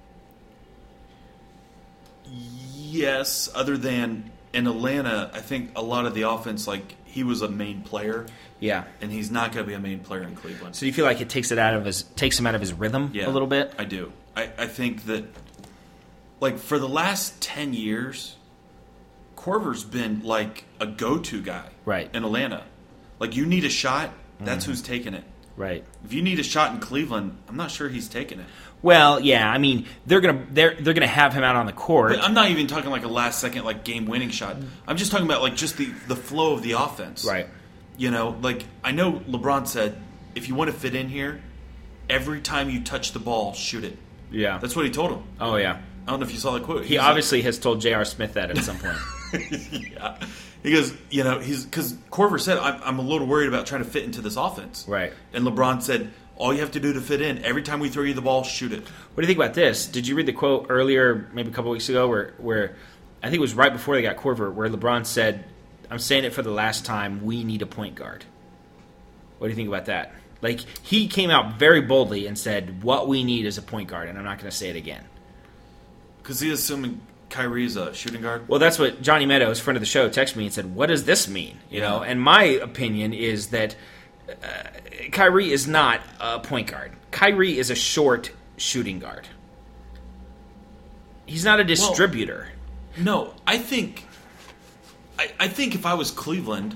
Yes, other than in Atlanta, I think a lot of the offense, like, he was a main player, Yeah. and he's not going to be a main player in Cleveland. So do you feel like it takes it out of his takes him out of his rhythm Yeah, a little bit? I do. I, I think that, like, for the last ten years, Korver's been, like, a go-to guy Right. in Atlanta. Like, you need a shot, that's who's taking it. Right. If you need a shot in Cleveland, I'm not sure he's taking it. Well, yeah. I mean, they're gonna they're they're gonna have him out on the court. But I'm not even talking like a last second like game winning shot. I'm just talking about like just the, the flow of the offense. Right. You know, like I know LeBron said, if you want to fit in here, every time you touch the ball, shoot it. Yeah. That's what he told him. Oh yeah. I don't know if you saw that quote. He He's obviously has told J R. Smith that at some point. like, yeah. He goes, you know, he's because Korver said, I'm, I'm a little worried about trying to fit into this offense. Right. And LeBron said, all you have to do to fit in, every time we throw you the ball, shoot it. What do you think about this? Did you read the quote earlier, maybe a couple weeks ago, where where I think it was right before they got Korver, where LeBron said, "I'm saying it for the last time. We need a point guard." What do you think about that? Like he came out very boldly and said, "What we need is a point guard," and I'm not going to say it again. Because he's assuming Kyrie's a shooting guard. Well, that's what Johnny Meadows, friend of the show, texted me and said, "What does this mean?" You know, and my opinion is that uh, Kyrie is not a point guard. Kyrie is a short shooting guard. He's not a distributor. No, I think, I, I think if I was Cleveland,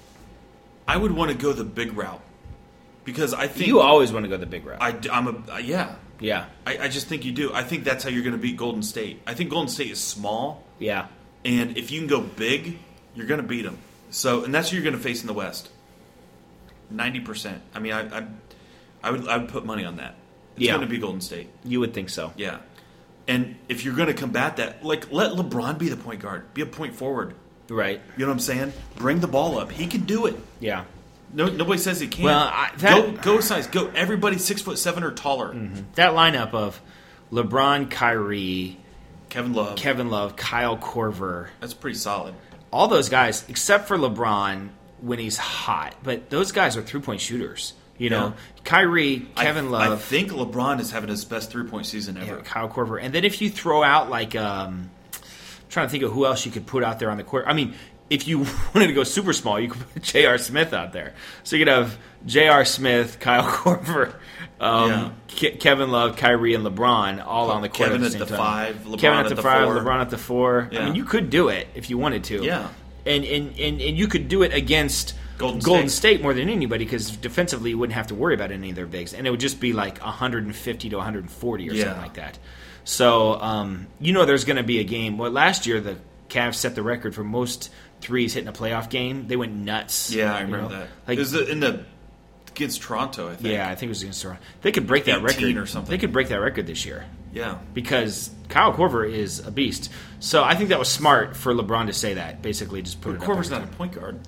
I would want to go the big route because I think you always want to go the big route. I, I'm a uh, yeah. yeah, I, I just think you do. I think that's how you're going to beat Golden State. I think Golden State is small, yeah. and if you can go big, you're going to beat them. So, and that's who you're going to face in the West. Ninety percent. I mean, I, I, I would, I would put money on that. It's Yeah. going to be Golden State. You would think so. Yeah. And if you're going to combat that, like, let LeBron be the point guard. Be a point forward. Right. You know what I'm saying? Bring the ball up. He can do it. Yeah. No, nobody says he can't. Well, I- that- go, go size. Go. Everybody six foot seven or taller. That lineup of LeBron, Kyrie, Kevin Love. Kevin Love, Kyle Korver, That's pretty solid. all those guys, except for LeBron when he's hot. But those guys are three-point shooters. You know, Yeah. Kyrie, Kevin I, Love, I think LeBron is having his best three point season ever. yeah, Kyle Korver. And then if you throw out like, um, I'm trying to think of who else you could put out there on the court. I mean, if you wanted to go super small, you could put J R. Smith out there. So you could have J R. Smith, Kyle Korver, um, Yeah. Ke- Kevin Love, Kyrie, and LeBron all on the court Kevin at at the the same time. five, LeBron Kevin at at the, the five, four. LeBron at the four. I Yeah. mean, you could do it if you wanted to. Yeah. And and, and, and you could do it against Golden State. State. more than anybody because defensively you wouldn't have to worry about any of their bigs. And it would just be like one fifty to one forty or Yeah. something like that. So, um, you know there's going to be a game. Well, last year the Cavs set the record for most threes hitting a playoff game. They went nuts. Yeah, I you remember know? that. Like, it was in the against Toronto, I think. yeah, I think it was against Toronto. They could break that eighteen record or something. They could break that record this year Yeah. because Kyle Korver is a beast. So I think that was smart for LeBron to say that. Basically, just put But it. up Korver's every not a time. point guard.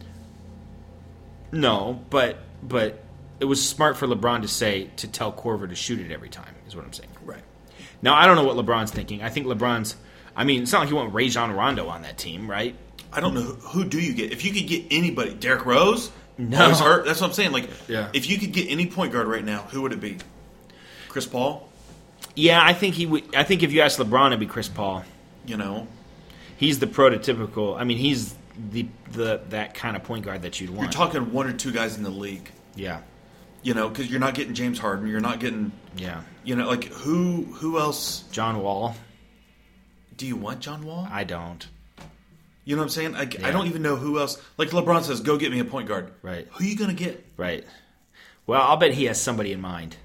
No, but but it was smart for LeBron to say to tell Korver to shoot it every time. Is what I'm saying. Right. Now I don't know what LeBron's thinking. I think LeBron's. I mean, it's not like you want Rajon Rondo on that team, right? I don't know who, who do you get. If you could get anybody, Derrick Rose, No. Always hurt. That's what I'm saying. Like, Yeah. if you could get any point guard right now, who would it be? Chris Paul? Yeah, I think he would. I think if you asked LeBron, it'd be Chris Paul. You know? He's the prototypical. I mean, he's the the that kind of point guard that you'd want. You're talking one or two guys in the league. Yeah, You know, because you're not getting James Harden. You're not getting, yeah. you know, like, who who else? John Wall. Do you want John Wall? I don't. You know what I'm saying? I, Yeah. I don't even know who else. Like, LeBron says, go get me a point guard. Right. Who are you going to get? Right. Well, I'll bet he has somebody in mind.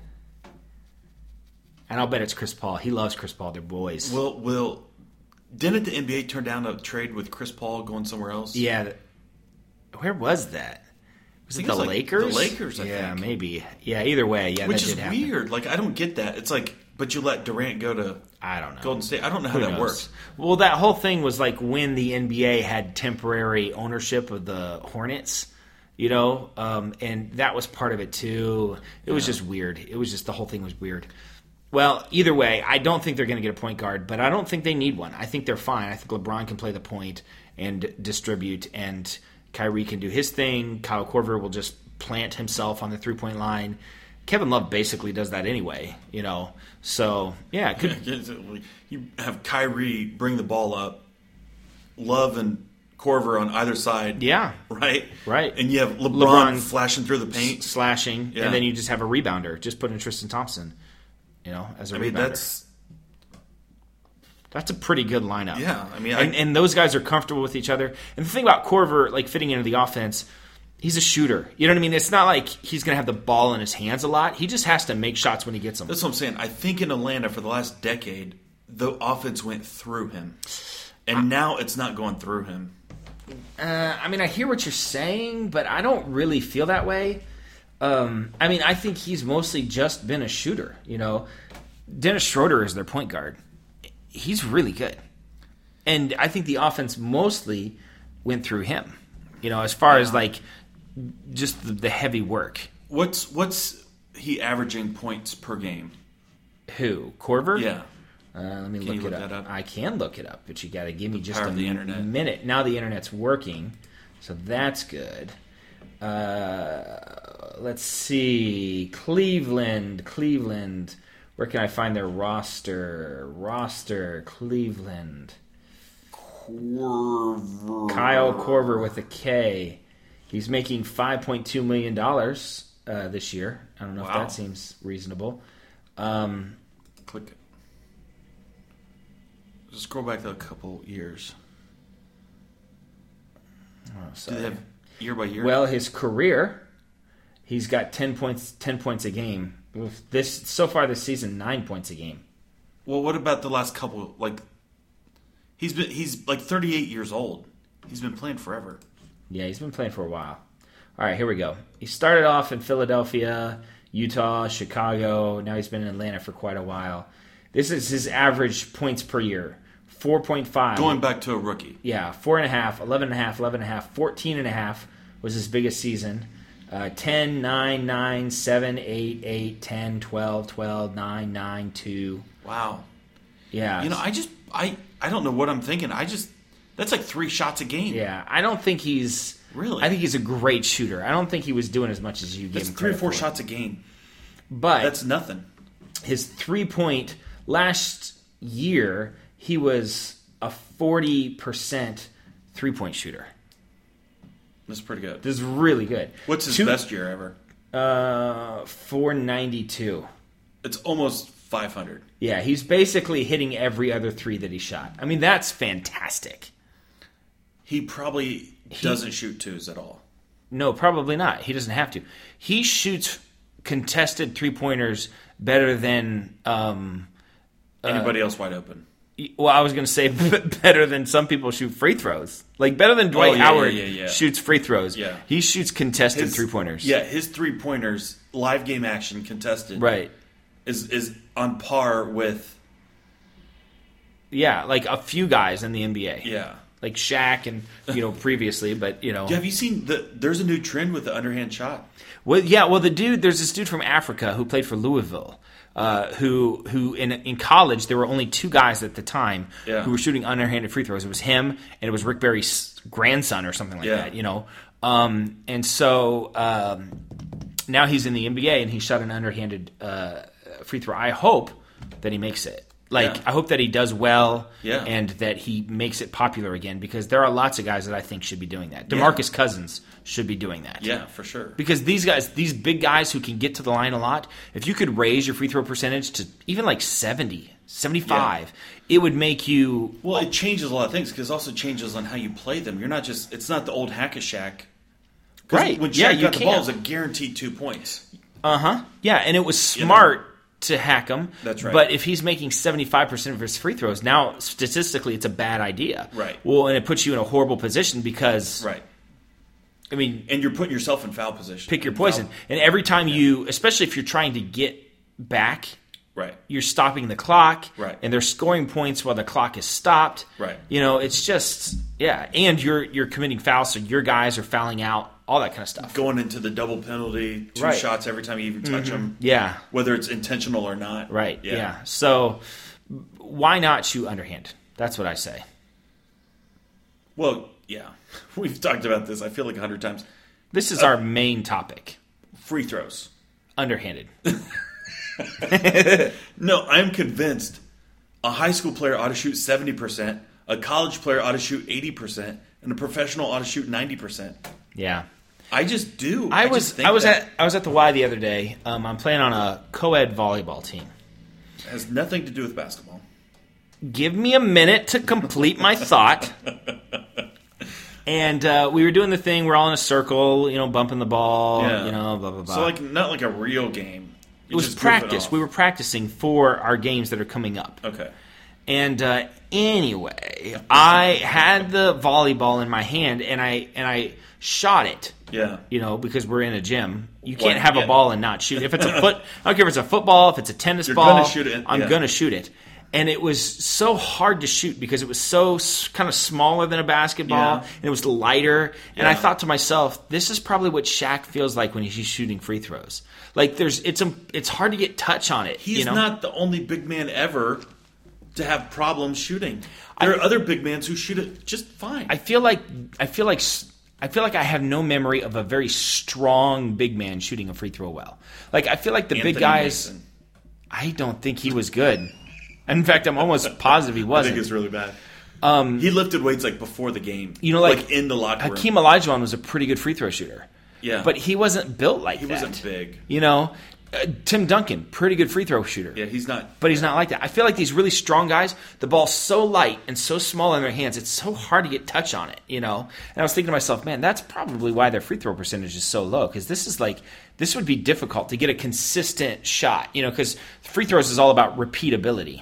And I'll bet it's Chris Paul. He loves Chris Paul. They're boys. Will, will, didn't the N B A turn down a trade with Chris Paul going somewhere else? Yeah. th- Where was that? Was I it think the it was like Lakers? the Lakers, I yeah, think. maybe. Yeah, either way. Yeah, Which that is did happen. weird. Like, I don't get that. It's like, but you let Durant go to I don't know. Golden State. I don't know how Who that knows? works. Well, that whole thing was like when the N B A had temporary ownership of the Hornets, you know, um, and that was part of it too. It was just weird. It was just the whole thing was weird. Well, either way, I don't think they're going to get a point guard, but I don't think they need one. I think they're fine. I think LeBron can play the point and distribute, and Kyrie can do his thing. Kyle Korver will just plant himself on the three-point line. Kevin Love basically does that anyway, you know. So, yeah, it could, You have Kyrie bring the ball up, Love and Korver on either side. yeah, Right? Right. And you have LeBron, LeBron flashing through the paint. slashing, Yeah. and then you just have a rebounder. Just put in Tristan Thompson, you know, as a I mean, rebounder. that's, That's a pretty good lineup. yeah. I mean, I, And, and those guys are comfortable with each other. And the thing about Korver, like fitting into the offense, he's a shooter. You know what I mean? It's not like he's going to have the ball in his hands a lot. He just has to make shots when he gets them. that's what I'm saying. I think in Atlanta for the last decade, the offense went through him. And now it's not going through him. Uh, I mean, I hear what you're saying, but I don't really feel that way. Um, I mean, I think he's mostly just been a shooter. You know, Dennis Schroeder is their point guard. He's really good, and I think the offense mostly went through him. You know, as far as like just the, the heavy work. What's what's he averaging points per game? Who? Korver? Yeah. Uh, let me Can look you it look up. that up? I can look it up, but you got to give me just power a of the internet. minute. Now the internet's working, so that's good. Uh, let's see. Cleveland, Cleveland. Where can I find their roster? Roster, Cleveland. Korver. Kyle Korver with a K. He's making five point two million dollars uh, this year. I don't know if Wow. that seems reasonable. Um, Click it. Just scroll back to a couple years. oh, Do sorry. they have year by year? Well, his career, he's got ten points, ten points a game. Oof. This so far this season, nine points a game. well, what about the last couple? Like, he's been he's like thirty-eight years old. He's been playing forever. Yeah, he's been playing for a while. All right, here we go. He started off in Philadelphia, Utah, Chicago. Now he's been in Atlanta for quite a while. This is his average points per year: four point five. Going back to a rookie. Yeah, four and a half, eleven and a half, eleven and a half, fourteen and a half was his biggest season. Uh, ten, nine, nine, seven, eight, eight, ten, twelve, twelve, nine, nine, two. Wow. Yeah. You know, I just I I don't know what I'm thinking. I just that's like three shots a game. Yeah, I don't think he's Really? I think he's a great shooter. I don't think he was doing as much as you gave That's him three or credit four for. shots a game. But That's nothing. his three point last year, he was a forty percent three point shooter. That's pretty good. This is really good. What's his Two- best year ever? Uh, four ninety-two. It's almost five hundred. Yeah, he's basically hitting every other three that he shot. I mean, that's fantastic. He probably doesn't shoot twos at all. No, probably not. He doesn't have to. He shoots contested three pointers better than. Um, Anybody else wide open? well, I was going to say better than some people shoot free throws. Like better than Dwight Oh, yeah, Howard yeah, yeah, yeah. shoots free throws. Yeah. He shoots contested His- three pointers. Yeah, his three pointers, live game action contested, Right. is is on par with Yeah, like a few guys in the N B A. yeah. Like Shaq and, you know, previously, but, you know. Have you seen the? There's a new trend with the underhand shot. Well, yeah, well, the dude, there's this dude from Africa who played for Louisville, uh, who who in in college there were only two guys at the time Yeah. who were shooting underhanded free throws. It was him and it was Rick Barry's grandson or something like Yeah. that, you know. Um, and so um, now he's in the N B A, and he shot an underhanded uh, free throw. I hope that he makes it. Like, yeah. I hope that he does well yeah. and that he makes it popular again, because there are lots of guys that I think should be doing that. DeMarcus yeah. Cousins should be doing that. Yeah, for sure. Because these guys, these big guys who can get to the line a lot, if you could raise your free throw percentage to even like seventy, seventy-five, yeah. it would make you... Well, it changes a lot of things, because it also changes on how you play them. You're not just... It's not the old hack-a-shack. Right. When Shaq yeah, you got the can. ball, it was a guaranteed two points. Uh-huh. Yeah, and it was smart... You know? to hack him. That's right. But if he's making seventy-five percent of his free throws, now statistically it's a bad idea. Right. Well, and it puts you in a horrible position because... Right. I mean... And you're putting yourself in foul position. Pick your poison. Foul. And every time yeah. you... Especially if you're trying to get back... Right. You're stopping the clock. Right. And they're scoring points while the clock is stopped. Right. You know, it's just... Yeah. And you're you're committing fouls, so your guys are fouling out. All that kind of stuff. Going into the double penalty, two right. shots every time you even touch mm-hmm. them. Yeah. Whether it's intentional or not. Right, yeah. yeah. So why not shoot underhand? That's what I say. Well, yeah. We've talked about this, I feel like a hundred times. This is uh, our main topic. Free throws. Underhanded. No, I'm convinced a high school player ought to shoot seventy percent, a college player ought to shoot eighty percent, and a professional ought to shoot ninety percent. Yeah. I just do. I, I was just think I was that. at I was at the Y the other day. Um, I'm playing on a co-ed volleyball team. It has nothing to do with basketball. Give me a minute to complete my thought. And uh, we were doing the thing. We're all in a circle, you know, bumping the ball, yeah. you know, blah blah blah. So like not like a real game. You it was just practice. It we were practicing for our games that are coming up. Okay. And uh, anyway, I had the volleyball in my hand, and I and I shot it. Yeah. You know, because we're in a gym. You can't What? have Yeah. a ball and not shoot. If it's a foot, I don't care if it's a football, if it's a tennis You're ball. gonna shoot it. I'm Yeah. going to shoot it. And it was so hard to shoot because it was so s- kind of smaller than a basketball, Yeah. and it was lighter. And Yeah. I thought to myself, this is probably what Shaq feels like when he's shooting free throws. Like there's, it's a, it's hard to get touch on it. He's you know? not the only big man ever to have problems shooting. There I- are other big men who shoot it just fine. I feel like I feel like I feel like I have no memory of a very strong big man shooting a free throw well. Like I feel like the Anthony big guys. Mason. I don't think he was good. In fact, I'm almost positive he I wasn't. think it's really bad. Um, he lifted weights like before the game. You know, like, in the locker room. Hakeem Olajuwon was a pretty good free throw shooter. Yeah, But he wasn't built like he that. wasn't big. You know, uh, Tim Duncan, pretty good free throw shooter. Yeah, he's not. But he's not like that. I feel like these really strong guys, the ball's so light and so small in their hands, it's so hard to get touch on it, you know? And I was thinking to myself, man, that's probably why their free throw percentage is so low, because this is like, this would be difficult to get a consistent shot, you know, because free throws is all about repeatability.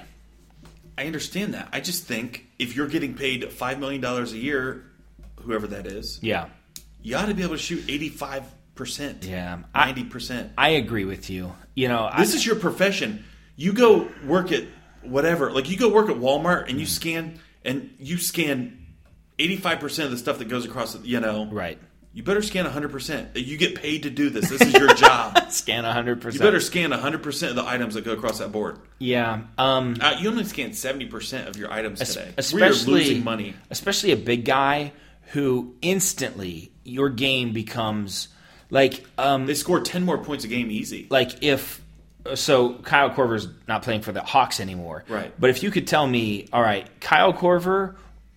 I understand that. I just think if you're getting paid five million dollars a year, whoever that is, Yeah. you ought to be able to shoot eighty-five percent. Yeah. ninety percent. I agree with you. You know, This I, is your profession. You go work at whatever. Like you go work at Walmart and you scan and you scan eighty-five percent of the stuff that goes across, the, you know. right. You better scan one hundred percent. You get paid to do this. This is your job. Scan one hundred percent. You better scan one hundred percent of the items that go across that board. Yeah. Um, Uh, you only scan seventy percent of your items es- today. especially, We're losing money. Especially a big guy who instantly your game becomes like um, They score ten more points a game easy. like if so Kyle Korver's not playing for the Hawks anymore. Right. But if you could tell me, all right, Kyle Korver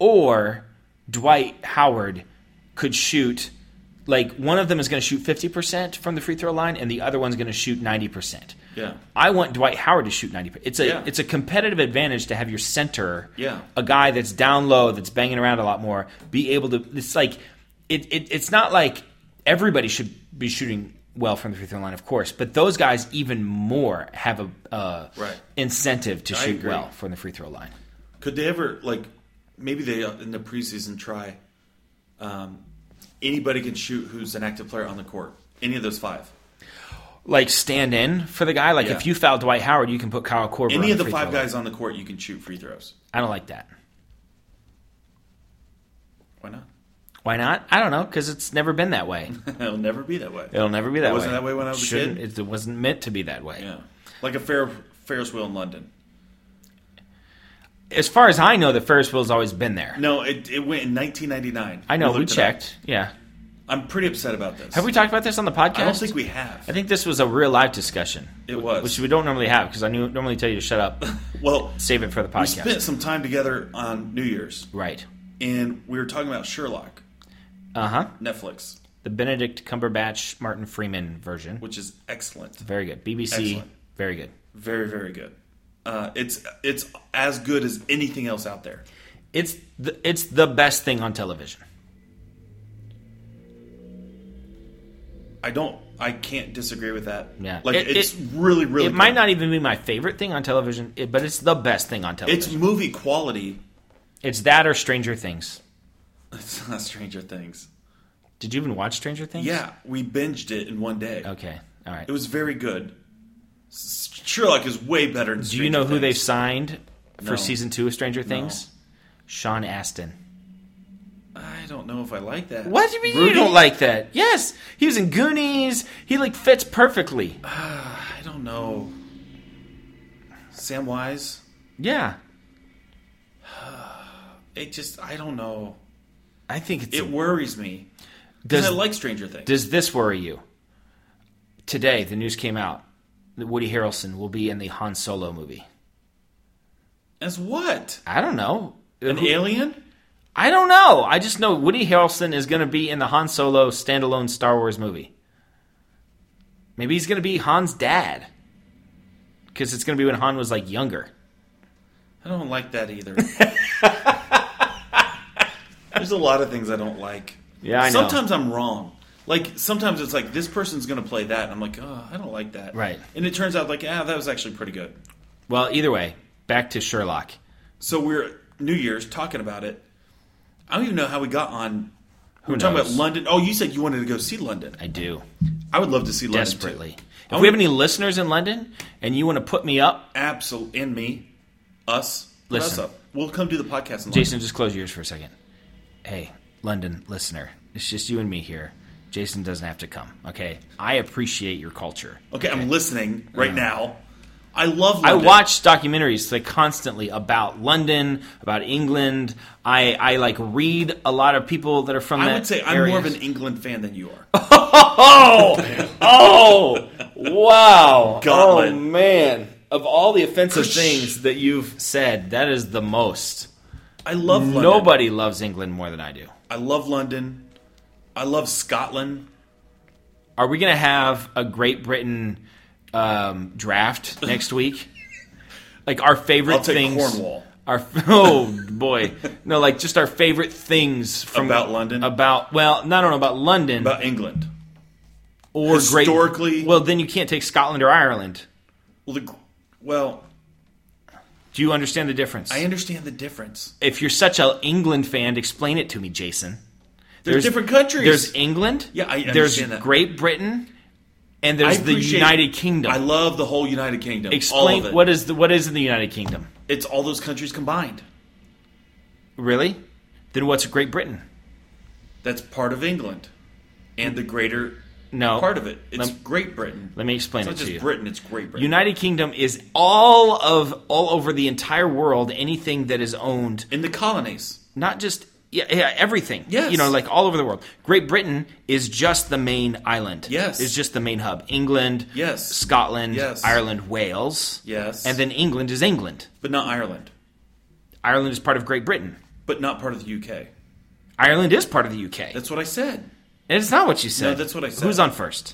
or Dwight Howard could shoot, like one of them is going to shoot fifty percent from the free throw line and the other one's going to shoot ninety percent. Yeah. I want Dwight Howard to shoot ninety percent. It's a Yeah. it's a competitive advantage to have your center, Yeah. a guy that's down low, that's banging around a lot more, be able to. It's like it, it it's not like everybody should be shooting well from the free throw line, of course, but those guys even more have a uh, Right. incentive to I shoot agree. well from the free throw line. Could they ever, like, maybe they, uh, in the preseason, try um, anybody can shoot who's an active player on the court? Any of those five? Like stand in for the guy. Like Yeah. if you foul Dwight Howard, you can put Kyle Korver. on Any of the free five throw guys line. on the court, you can shoot free throws. I don't like that. Why not? Why not? I don't know, because it's never been that way. It'll never be that way. It'll never be that It way. wasn't that way when I was a Shouldn't- kid? It wasn't meant to be that way. Yeah. Like a fair, Ferris wheel in London. As far as I know, the Ferris wheel's always been there. No, it, it went in nineteen ninety-nine. I know, we looked it up. checked. Yeah. I'm pretty upset about this. Have we talked about this on the podcast? I don't think we have. I think this was a real live discussion. It was. Which we don't normally have because I knew, normally tell you to shut up. Well, save it for the we podcast. spent some time together on New Year's. Right. And we were talking about Sherlock. Uh-huh. Netflix. The Benedict Cumberbatch, Martin Freeman version. Which is excellent. Very good. B B C, excellent. Very good. Very, very good. Uh, it's it's as good as anything else out there. It's the, it's the best thing on television. I don't. I can't disagree with that. Yeah, like it, it's it, really, really. It good. might not even be my favorite thing on television, it, but it's the best thing on television. It's movie quality. It's that or Stranger Things. It's not Stranger Things. Did you even watch Stranger Things? Yeah, we binged it in one day. Okay, all right. It was very good. Sherlock is way better than Do Stranger you know who Things. they've signed for No. season two of Stranger Things? No. Sean Astin. I don't know if I like that. What do you mean Rudy? you don't like that? Yes, he was in Goonies. He like fits perfectly. I don't know. Samwise. Yeah, It just. I don't know. I think it's. It worries me. does Because I like Stranger Things. does this worry you? Today, the news came out that Woody Harrelson will be in the Han Solo movie. As what? I don't know. An Who- alien? I don't know. I just know Woody Harrelson is going to be in the Han Solo standalone Star Wars movie. Maybe he's going to be Han's dad. Because it's going to be when Han was, like, younger. I don't like that either. There's a lot of things I don't like. Yeah, I know. Sometimes I'm wrong. Like, sometimes it's like, this person's going to play that. And I'm like, oh, I don't like that. Right. And it turns out, like, ah, that was actually pretty good. Well, either way, back to Sherlock. So we're New Year's talking about it. I don't even know how we got on. Who We're talking knows? about London. Oh, you said you wanted to go see London. I do. I would love to see London Desperately. too. If we have any listeners in London and you want to put me up, Absolutely, and me, us, put us Listen. up. We'll come do the podcast in Jason, London. just close your ears for a second. Hey, London listener, it's just you and me here. Jason doesn't have to come, okay? I appreciate your culture. Okay, I'm listening right now. I love I London. watch documentaries like constantly about London, about England. I, I like read a lot of people that are from I that would say I'm area. more of an England fan than you are. Oh, oh, wow. Gauntlet. Oh, man. Of all the offensive things that you've said, that is the most. I love London. Nobody loves England more than I do. I love London. I love Scotland. Are we going to have a Great Britain um, draft next week? Like our favorite I'll take things. Cornwall. Our oh boy, no, like just our favorite things from About London? About well, not only about London, About England. or historically- Great. Well, then you can't take Scotland or Ireland. Well, the, well, Do you understand the difference? I understand the difference. If you're such an England fan, explain it to me, Jason. There's, different countries. There's England. Yeah, I There's understand that. Great Britain, and I there's the appreciate- United Kingdom. I love the whole United Kingdom. all Explain of it. what is the what is in the United Kingdom? It's all those countries combined. Really? Then what's Great Britain? That's part of England, and the greater No. part of it. It's Lem- Great Britain. Let me explain It's it not to just you. Britain. It's Great Britain. United Kingdom is all of all over the entire world. Anything that is owned, in the colonies. not just yeah, yeah everything. Yes. You know, like all over the world. Great Britain is just the main island. Yes. Is just the main hub. England. Yes. Scotland. Yes. Ireland. Wales. Yes. And then England is England. But not Ireland. Ireland is part of Great Britain. But not part of the U K. Ireland is part of the U K. That's what I said. It's not what you said. No, that's what I said. Who's on first?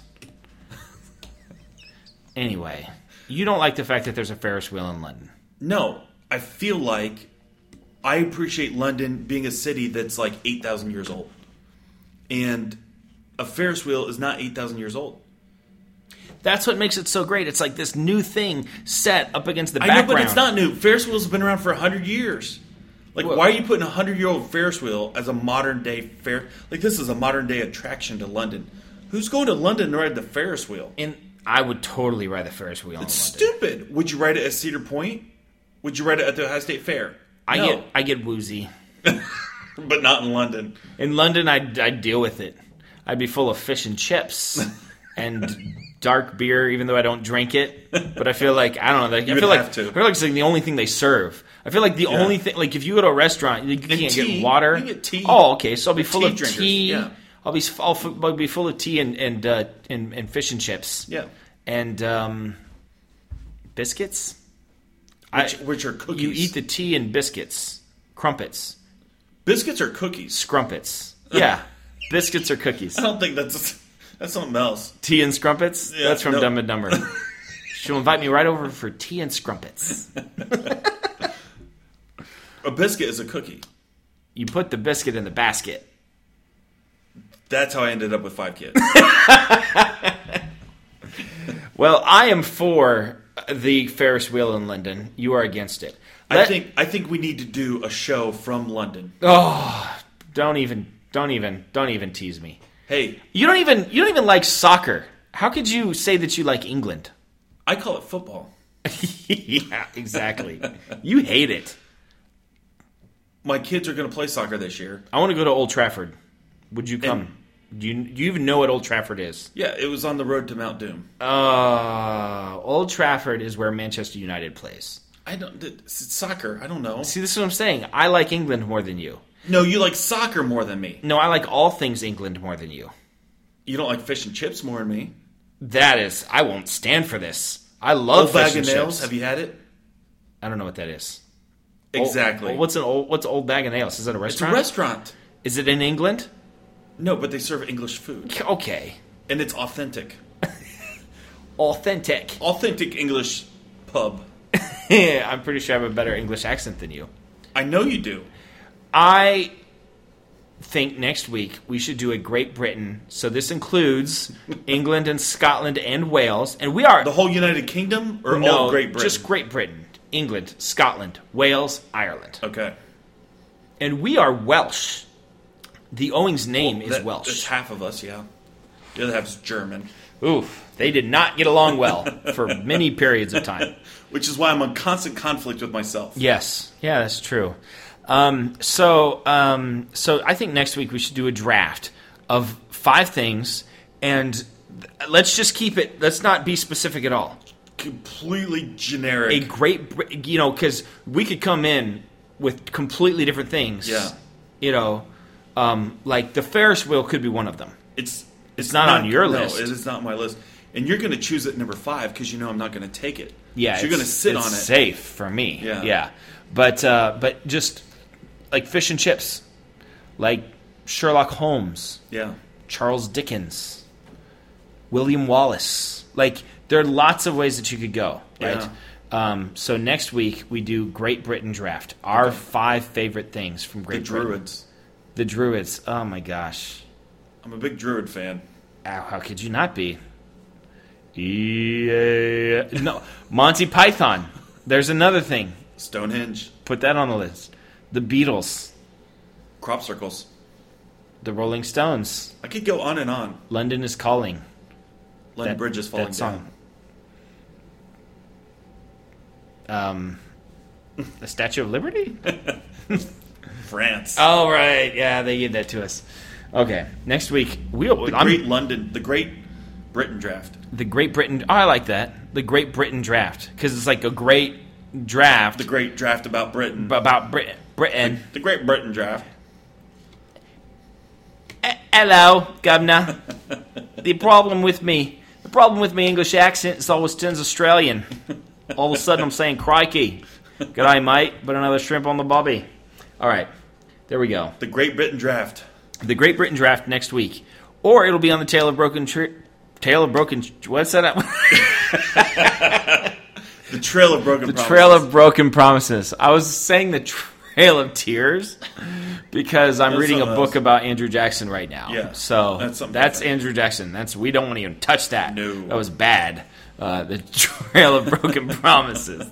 Anyway, you don't like the fact that there's a Ferris wheel in London. No, I feel like I appreciate London being a city that's like eight thousand years old. And a Ferris wheel is not eight thousand years old. That's what makes it so great. It's like this new thing set up against the I background. know, but it's not new. Ferris wheels have been around for one hundred years. Like, Well- why are you putting a hundred-year-old Ferris wheel as a modern-day Ferris... Like, this is a modern-day attraction to London. Who's going to London to ride the Ferris wheel? And I would totally ride the Ferris wheel It's in London. stupid. Would you ride it at Cedar Point? Would you ride it at the Ohio State Fair? I No. get I get woozy. But not in London. In London, I'd, I'd deal with it. I'd be full of fish and chips and dark beer, even though I don't drink it. But I feel like I don't know. Like, I would feel like have to. I feel like it's like the only thing they serve. I feel like the only thing, like if you go to a restaurant, you can't tea. get water. You can get tea. Oh, okay. So I'll be full tea of drinkers, tea. yeah. I'll be I'll, f- I'll be full of tea and and, uh, and and fish and chips. Yeah. And um, biscuits. Which, I, which are cookies. You eat the tea and biscuits, crumpets, biscuits or cookies. Scrumpets. Yeah, biscuits or cookies. I don't think that's that's something else. Tea and scrumpets. Yeah, that's from no. Dumb and Dumber. She'll invite me right over for tea and scrumpets. A biscuit is a cookie. You put the biscuit in the basket. That's how I ended up with five kids. Well, I am for the Ferris wheel in London. You are against it. I Let- think I think we need to do a show from London. Oh, don't even, don't even, don't even tease me. Hey, You don't even, you don't even like soccer. How could you say that you like England? I call it football. Yeah, exactly. You hate it. My kids are going to play soccer this year. I want to go to Old Trafford. Would you come? Do you, do you even know what Old Trafford is? Yeah, it was on the road to Mount Doom. Uh, Old Trafford is where Manchester United plays. I don't. It's soccer. I don't know. See, this is what I'm saying. I like England more than you. No, you like soccer more than me. No, I like all things England more than you. You don't like fish and chips more than me. That is, I won't stand for this. I love Old Bag fish of and Nails. chips. Have you had it? I don't know what that is. Exactly. Old, what's an old? What's Old Bag of Nails? Is it a It's a restaurant? restaurant. Is it in England? No, but they serve English food, Okay. and it's authentic. Authentic. Authentic English pub. Yeah, I'm pretty sure I have a better English accent than you. I know you do. I think next week we should do a Great Britain. So this includes England and Scotland and Wales. And we are... The whole United Kingdom or no, all of Great Britain? just Great Britain. England, Scotland, Wales, Ireland. Okay. And we are Welsh. The Owings name is That- Welsh. That's half of us, yeah. The other half is German. Oof. They did not get along well for many periods of time. Which is why I'm in constant conflict with myself. Yes. Yeah, that's true. Um, so, um, so I think next week we should do a draft of five things, and th- let's just keep it. Let's not be specific at all. Completely generic. A great, br- you know, because we could come in with completely different things. Yeah. You know, um, like the Ferris wheel could be one of them. It's It's not on your list. No, it is not on my list. And you're going to choose it number five because you know I'm not going to take it. Yeah, so you're going to it's- sit it's on it. Safe for me. Yeah. yeah. But uh, but just like fish and chips, like Sherlock Holmes, Yeah. Charles Dickens, William Wallace. Like there are lots of ways that you could go. Right. Yeah. Um, so next week we do Great Britain draft. Our Okay. five favorite things from The Great Britain. Druids. The Druids. Oh my gosh. I'm a big Druid fan. Ow, how could you not be? Yeah. No, Monty Python. There's another thing. Stonehenge. Put that on the list. The Beatles. Crop circles. The Rolling Stones. I could go on and on. London is Calling. London That- Bridge is falling that song. Um, the Statue of Liberty? down. France. Oh, right. Yeah, they gave that to us. Okay. Next week, we'll... the I'm- Great London. The Great Britain draft. The Great Britain... Oh, I like that. The Great Britain draft. Because it's like a great draft The Great Draft about Britain. about Brit- Britain. The Great Britain draft. Eh, Hello, Governor. The problem with me... The problem with my English accent is always turns Australian. All of a sudden I'm saying crikey. G'day, mate. Put another shrimp on the bobby. All right. There we go. The Great Britain draft. The Great Britain draft next week. Or it'll be on the Tale of Broken... Tri- Tale of Broken... What's that? The Trail of Broken The Promises. Trail of Broken Promises. I was saying the Trail of Tears because I'm That's reading a something book else. about Andrew Jackson right now. Yeah, So that's something that's different. Andrew Jackson. That's we don't want to even touch that. No. That was bad. Uh, the Trail of Broken Promises.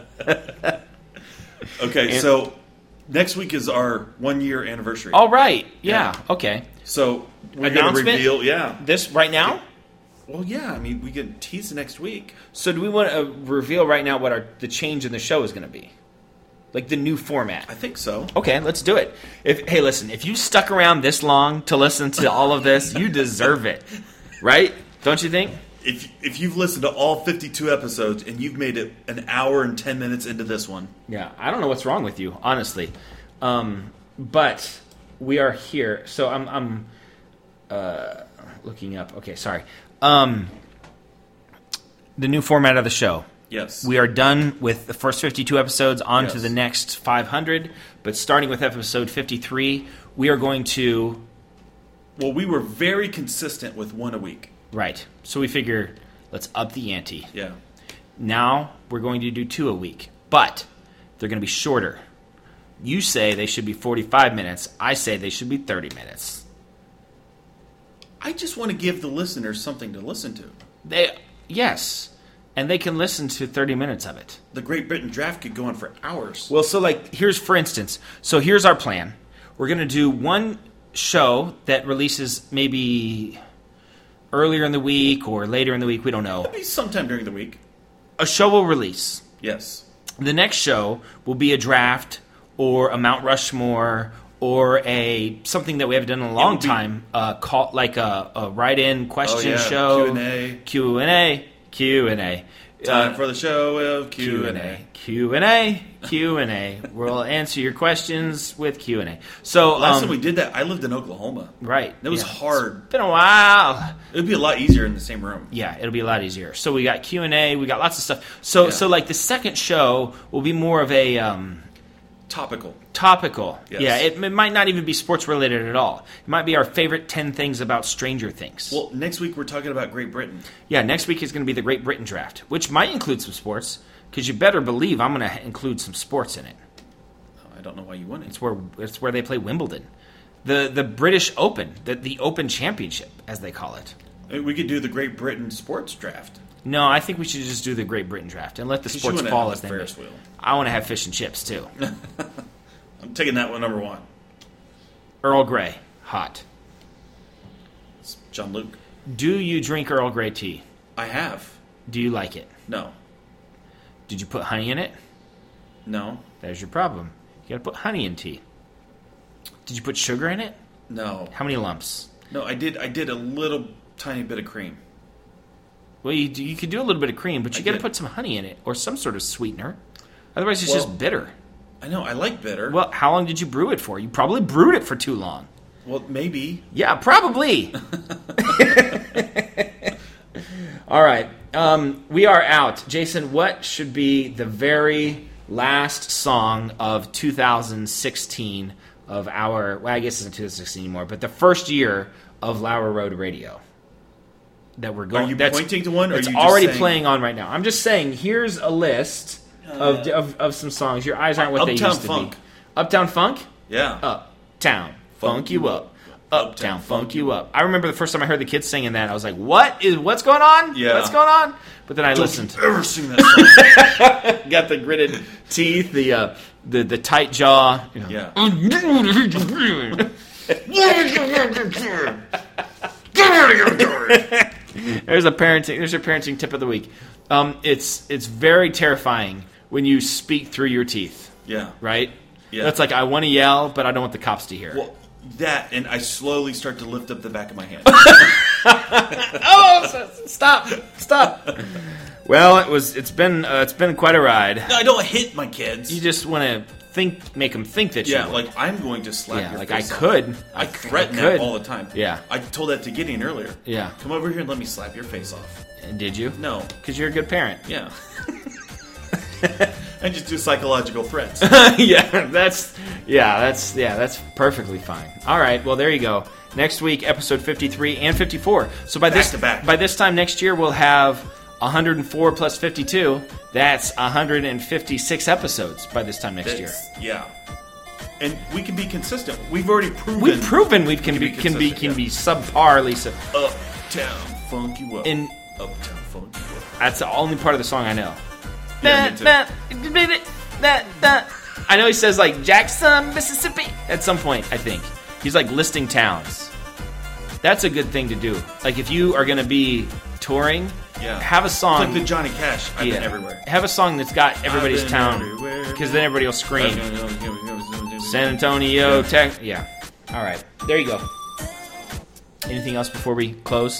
Okay, And- so next week is our one year anniversary. All right. Yeah. Yeah. Okay. So we're going to Announcement? reveal. Yeah. This right now? Well, yeah. I mean, we can tease next week. So do we want to reveal right now what our the change in the show is going to be? Like the new format. I think so. Okay, let's do it. If hey, listen, if you stuck around this long to listen to all of this, you deserve it. Right? Don't you think? If if you've listened to all fifty-two episodes and you've made it an hour and ten minutes into this one, Yeah, I don't know what's wrong with you, honestly. Um, but we are here. So I'm I'm uh, looking up. Okay, sorry. Um, the new format of the show. Yes. We are done with the first fifty-two episodes, on Yes. to the next five hundred. But starting with episode fifty-three, we are going to... Well, we were very consistent with one a week. Right. So we figure, let's up the ante. Yeah. Now we're going to do two a week. But they're going to be shorter. You say they should be forty-five minutes. I say they should be thirty minutes. I just want to give the listeners something to listen to. They, yes. And they can listen to thirty minutes of it. The Great Britain draft could go on for hours. Well, so like, here's, for instance, so here's our plan. We're going to do one show that releases maybe earlier in the week or later in the week. We don't know. Maybe sometime during the week. A show will release. Yes. The next show will be a draft or a Mount Rushmore or a something that we haven't done in a long be- time, uh, call, like a, a write-in question Oh, yeah. show. Q and A. Q and A. Q and A. Time Uh, for the show of Q and A. Q and A. Q and A. We'll answer your questions with Q and A. So Last um, time we did that, I lived in Oklahoma. right, It was yeah. hard. It's been a while. It would be a lot easier in the same room. Yeah, it'll be a lot easier. So we got Q and A. We got lots of stuff. So Yeah. so like the second show will be more of a um, Topical. topical. Yes. Yeah, it, it might not even be sports related at all. It might be our favorite ten things about Stranger Things. Well, next week we're talking about Great Britain. yeah, next week is going to be the Great Britain draft, which might include some sports. Because you better believe I'm going to include some sports in it. I don't know why you wouldn't. It's where it's where they play Wimbledon, the the British Open, the the Open Championship as they call it. We could do the Great Britain sports draft. No, I think we should just do the Great Britain draft and let the 'Cause you sports wanna fall have as the they may. Ferris wheel. I want to have fish and chips too. I'm taking that one number one. Earl Grey, hot. It's John Luke. Do you drink Earl Grey tea? I have. Do you like it? No. Did you put honey in it? No. There's your problem. You got to put honey in tea. Did you put sugar in it? No. How many lumps? No, I did I did a little tiny bit of cream. Well, you, do- you could do a little bit of cream, but you I got to did. put some honey in it or some sort of sweetener. Otherwise, it's Well- just bitter. I know, I like bitter. Well, how long did you brew it for? You probably brewed it for too long. Well, maybe. Yeah, probably. All right. Um, we are out. Jason, what should be the very last song of two thousand sixteen of our, well, I guess it's not two thousand sixteen anymore, but the first year of Lower Road Radio that we're going. Are you that's, pointing to one, or are that's you just already saying- playing on right now? I'm just saying, here's a list of, of of some songs. Your eyes aren't what they Uptown used to Funk. be. Uptown Funk? Yeah. Uptown Funk you up. Uptown Funk you up. I remember the first time I heard the kids singing that, I was like, "What is what's going on? Yeah. What's going on?" But then I Don't listened. you ever sing that song. Got the gritted teeth, the uh, the the tight jaw. You know. Yeah. There's a parenting. There's your parenting tip of the week. Um, it's it's very terrifying when you speak through your teeth. Yeah. Right. Yeah. That's like I want to yell, but I don't want the cops to hear. Well, that, and I slowly start to lift up the back of my hand. oh, stop! Stop! Well, it was. It's been. Uh, it's been quite a ride. No, I don't hit my kids. You just want to think, make them think that yeah, you. like I'm going to slap yeah, your like I face off. could. I threaten I that could. all the time. Yeah. I told that to Gideon earlier. Yeah. Come over here and let me slap your face off. Did you? No. Because you're a good parent. Yeah. I just do psychological threats. yeah, that's yeah, that's yeah, that's perfectly fine. All right, well there you go. Next week, episode fifty-three and fifty-four. So by Back this to back. by this time next year, we'll have one hundred four plus fifty-two. That's one hundred fifty-six episodes by this time next year. It's- yeah. And we can be consistent. We've already proven. We've proven we can can be be can be consistent, can yeah. be subparly sub. Uptown Funk You Up. In Uptown Funk You Up. that's the only part of the song I know. Yeah, me too. I know he says like Jackson, Mississippi at some point. I think he's like listing towns. That's a good thing to do. Like if you are going to be touring, Yeah. have a It's song. like the Johnny Cash. I've yeah, been everywhere. Have a song that's got everybody's I've been town, everywhere. because then everybody will scream. San San Antonio, Tech. Yeah. All right. There you go. Anything else before we close?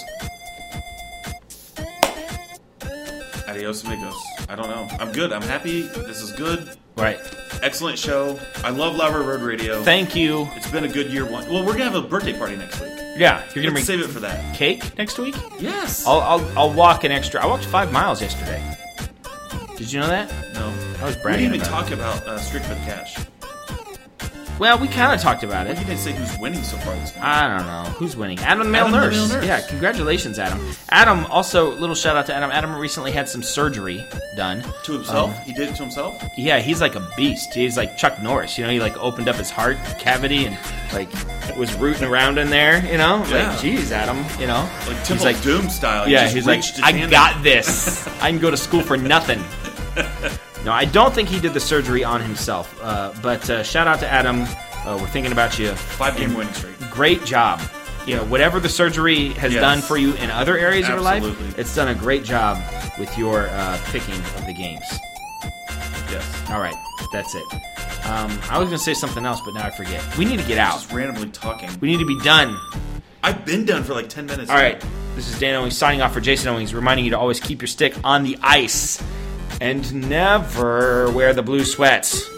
Adios, amigos. I don't know. I'm good. I'm happy. This is good. Right. Excellent show. I love Lover Road Radio. Thank you. It's been a good year. One. Well, we're gonna have a birthday party next week. Yeah, you're gonna Let's bring save it for that. cake next week. Yes. I'll, I'll I'll walk an extra. I walked five miles yesterday. Did you know that? no. I was We bragging didn't even about talk about uh, Streak for the Cash. it. Well, we kind of talked about it. You didn't say who's winning so far this week. I don't know who's winning. Adam the Male Adam the Nurse. Male Nurse. Yeah, congratulations, Adam. Adam also little shout out to Adam. Adam recently had some surgery done. To himself? Um, He did it to himself? Yeah, he's like a beast. He's like Chuck Norris. You know, he like opened up his heart cavity and like was rooting around in there. You know, Yeah. like geez, Adam. You know, Like he's Temple like of Doom style. He yeah, just he's like reached his I hand got in. this. I can go to school for nothing. No, I don't think he did the surgery on himself. Uh, but uh, shout out to Adam. Uh, we're thinking about you. Five-game winning streak. Great job. You know, whatever the surgery has Yes. done for you in other areas of your life, Absolutely. it's done a great job with your uh, picking of the games. Yes. All right, that's it. Um, I was going to say something else, but now I forget. We need to get out. Just randomly talking. We need to be done. I've been done for like ten minutes. All right, this is Dan Owings signing off for Jason Owings, reminding you to always keep your stick on the ice and never wear the blue sweats.